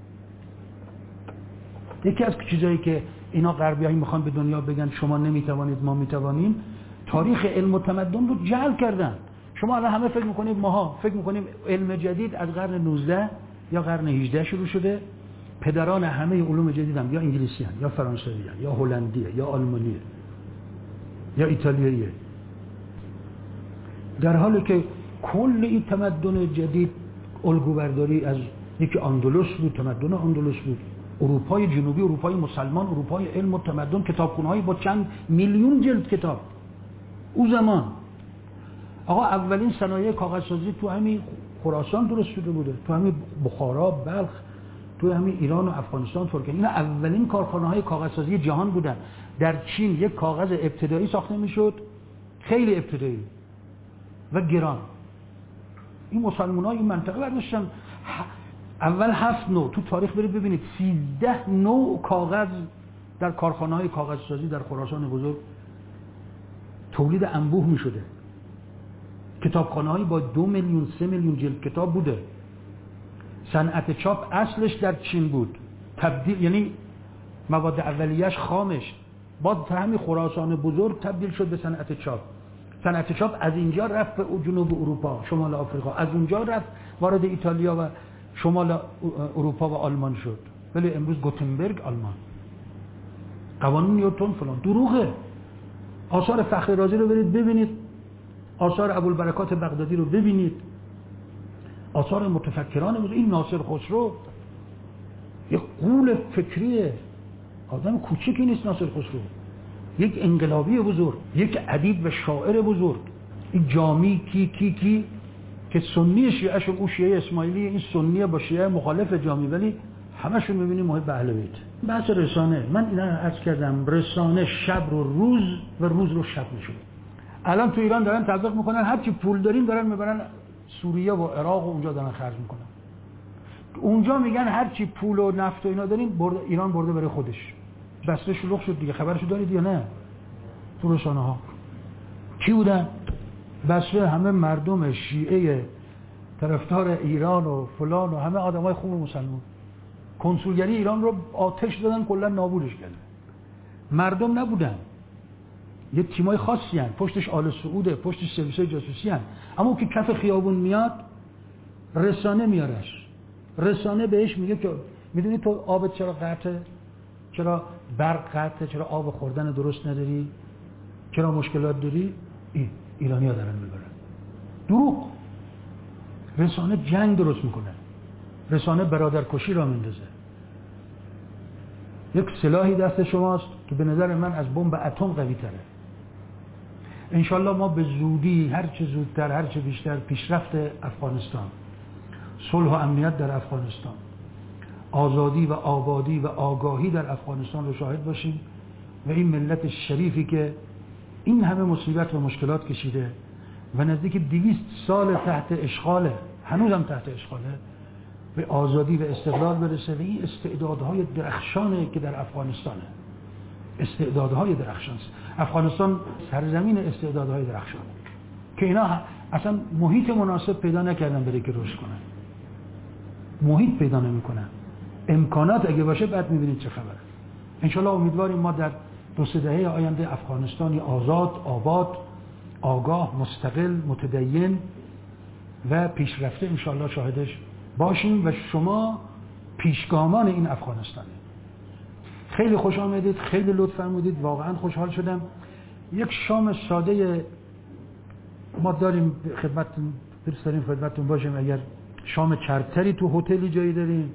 S1: یکی از چیزایی که اینا غربیایی میخوان به دنیا بگن شما نمیتوانید ما میتوانیم، تاریخ علم و تمدن رو جعل کردن. شما الان همه فکر میکنید ماها فکر میکنیم علم جدید از قرن نوزده یا قرن هجده شروع شده، پدران همه علوم جدید هم یا انگلیسی هن، یا فرانسوی هن، یا هلندیه، یا آلمانیه، یا ایتالیاییه، در حالی که کل این تمدن جدید الگوبرداری از یکی اندلس بود، تمدن اندلس بود، اروپای جنوبی، اروپای مسلمان، اروپای علم و تمدن، کتابخونه‌های با چند میلیون جلد کتاب. او زمان آقا اولین صنایع کاغذسازی تو همین خراسان درست شده بوده، تو همین بخارا، بلخ، تو همین ایران و افغانستان، ترکیه. اینا اولین کارخانه‌های کاغذسازی جهان بودن. در چین یک کاغذ ابتدایی ساخته میشد، خیلی ابتدایی و گران. این مسلمان‌ها این منطقه برداشتن اول هفت نوع، تو تاریخ برید ببینید سیزده نوع کاغذ در کارخانه‌های کاغذسازی در خراسان بزرگ تولید انبوه می‌شده. کتابخانه‌هایی با دو میلیون سه میلیون جلد کتاب بوده. صنعت چاپ اصلش در چین بود، تبدیل یعنی مواد اولیه‌اش خامش با همین خراسان بزرگ تبدیل شد به صنعت چاپ. صنعت چاپ از اینجا رفت به جنوب اروپا، شمال آفریقا، از اونجا رفت وارد ایتالیا و شمال اروپا و آلمان شد. ولی امروز گوتنبرگ آلمان، قوانین نیوتن فلان، دروغه. آثار فخر رازی رو برید ببینید، آثار ابوالبرکات بغدادی رو ببینید، آثار متفکران بود. این ناصر خسرو یک غول فکریه، آدم کوچیکی نیست ناصر خسرو، یک انقلابی بزرگ، یک ادیب و شاعر بزرگ. این جامی کی کی کی که سنی شیعه شون، او شیعه اسماعیلی، این سنیه با شیعه مخالف جامی، ولی همشون می‌بینیم محب اهل بیت. بحث رسانه، من اینا عرض کردم، رسانه شب رو روز و روز رو شب میشه. الان تو ایران دارن تبلیغ میکنن هر چی پول دارین دارن میبرن سوریه و عراق و اونجا دارن خرج میکنن. اونجا میگن هر چی پول و نفت و اینا دارین برده ایران برده برای خودش. بسته شلوغ شد دیگه. خبرشو دارید یا نه؟ تو رسانه ها کی بودن؟ بسته همه مردم شیعه طرفدار ایران و فلان و همه آدمای خوب مسلمان. کنسولگری ایران رو آتش دادن، کلا نابودش کردن. مردم نبودن، یه تیمای خاصی هن، پشتش آل سعوده، پشتش سرویسای جاسوسی هن. اما که کف خیابون میاد رسانه میارش، رسانه بهش میگه که میدونی تو آبت چرا قطعه، چرا برق قطعه، چرا آب خوردن درست نداری، چرا مشکلات داری. این ایرانی ها دارن میبرن. دروغ. رسانه جنگ درست میکنه، رسانه برادرکشی را میندازه. یک سلاحی دست شماست که به نظر من از بمب اتم قوی تره. انشالله ما به زودی هر چه زودتر هر چه بیشتر پیشرفت افغانستان، صلح و امنیت در افغانستان، آزادی و آبادی و آگاهی در افغانستان رو شاهد باشیم و این ملت شریفی که این همه مصیبت و مشکلات کشیده و نزدیک دویست سال تحت اشغاله، هنوزم تحت اشغاله، به آزادی و استقلال برسه. و این استعدادهای درخشانه که در افغانستانه، استعدادهای درخشان. افغانستان سرزمین استعدادهای درخشانه که اینا اصلا محیط مناسب پیدا نکردن برای که رشد کنن، محیط پیدا نمیکنن. امکانات اگه باشه بعد میبینید چه خبره. انشالله امیدواریم ما در دو سه دهه آینده افغانستانی آزاد، آباد، آگاه، مستقل، متدین و پیشرفته انشالله شاهدش باشیم و شما پیشگامان این افغانستانه. خیلی خوش آمدید، خیلی لطف فرمودید، واقعا خوشحال شدم. یک شام ساده ما داریم خدمتتون، درست داریم خدمتتون باشیم. اگر شام چربتری تو هتلی جایی داریم،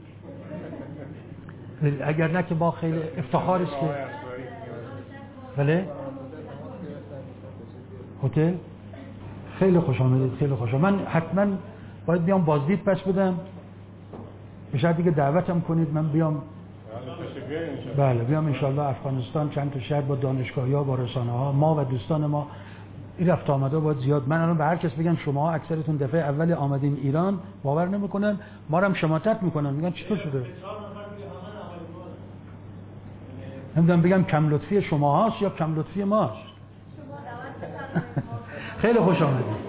S1: اگر نه که با خیلی افتخار است که بله هتل. خیلی خوش آمدید، خیلی خوش آمدید. من حتما باید بیام بازدید پس بدم، به شرطی دیگه دعوتم کنید من بیام. بله بیام انشالله افغانستان، چند تا شهر با دانشگاهی‌ها، با رسانه‌ها، ما و دوستان ما این رفت آمده باید زیاد. من الان به هر کس بگم شما اکثرتون دفعه اول آمدین ایران باور نمیکنن، ما رو هم شماتت میکنن، میگن چطور شده؟ نمیدونم بگم کم لطفی شما هاست یا کم لطفی ماست. خیلی خوش آمدید.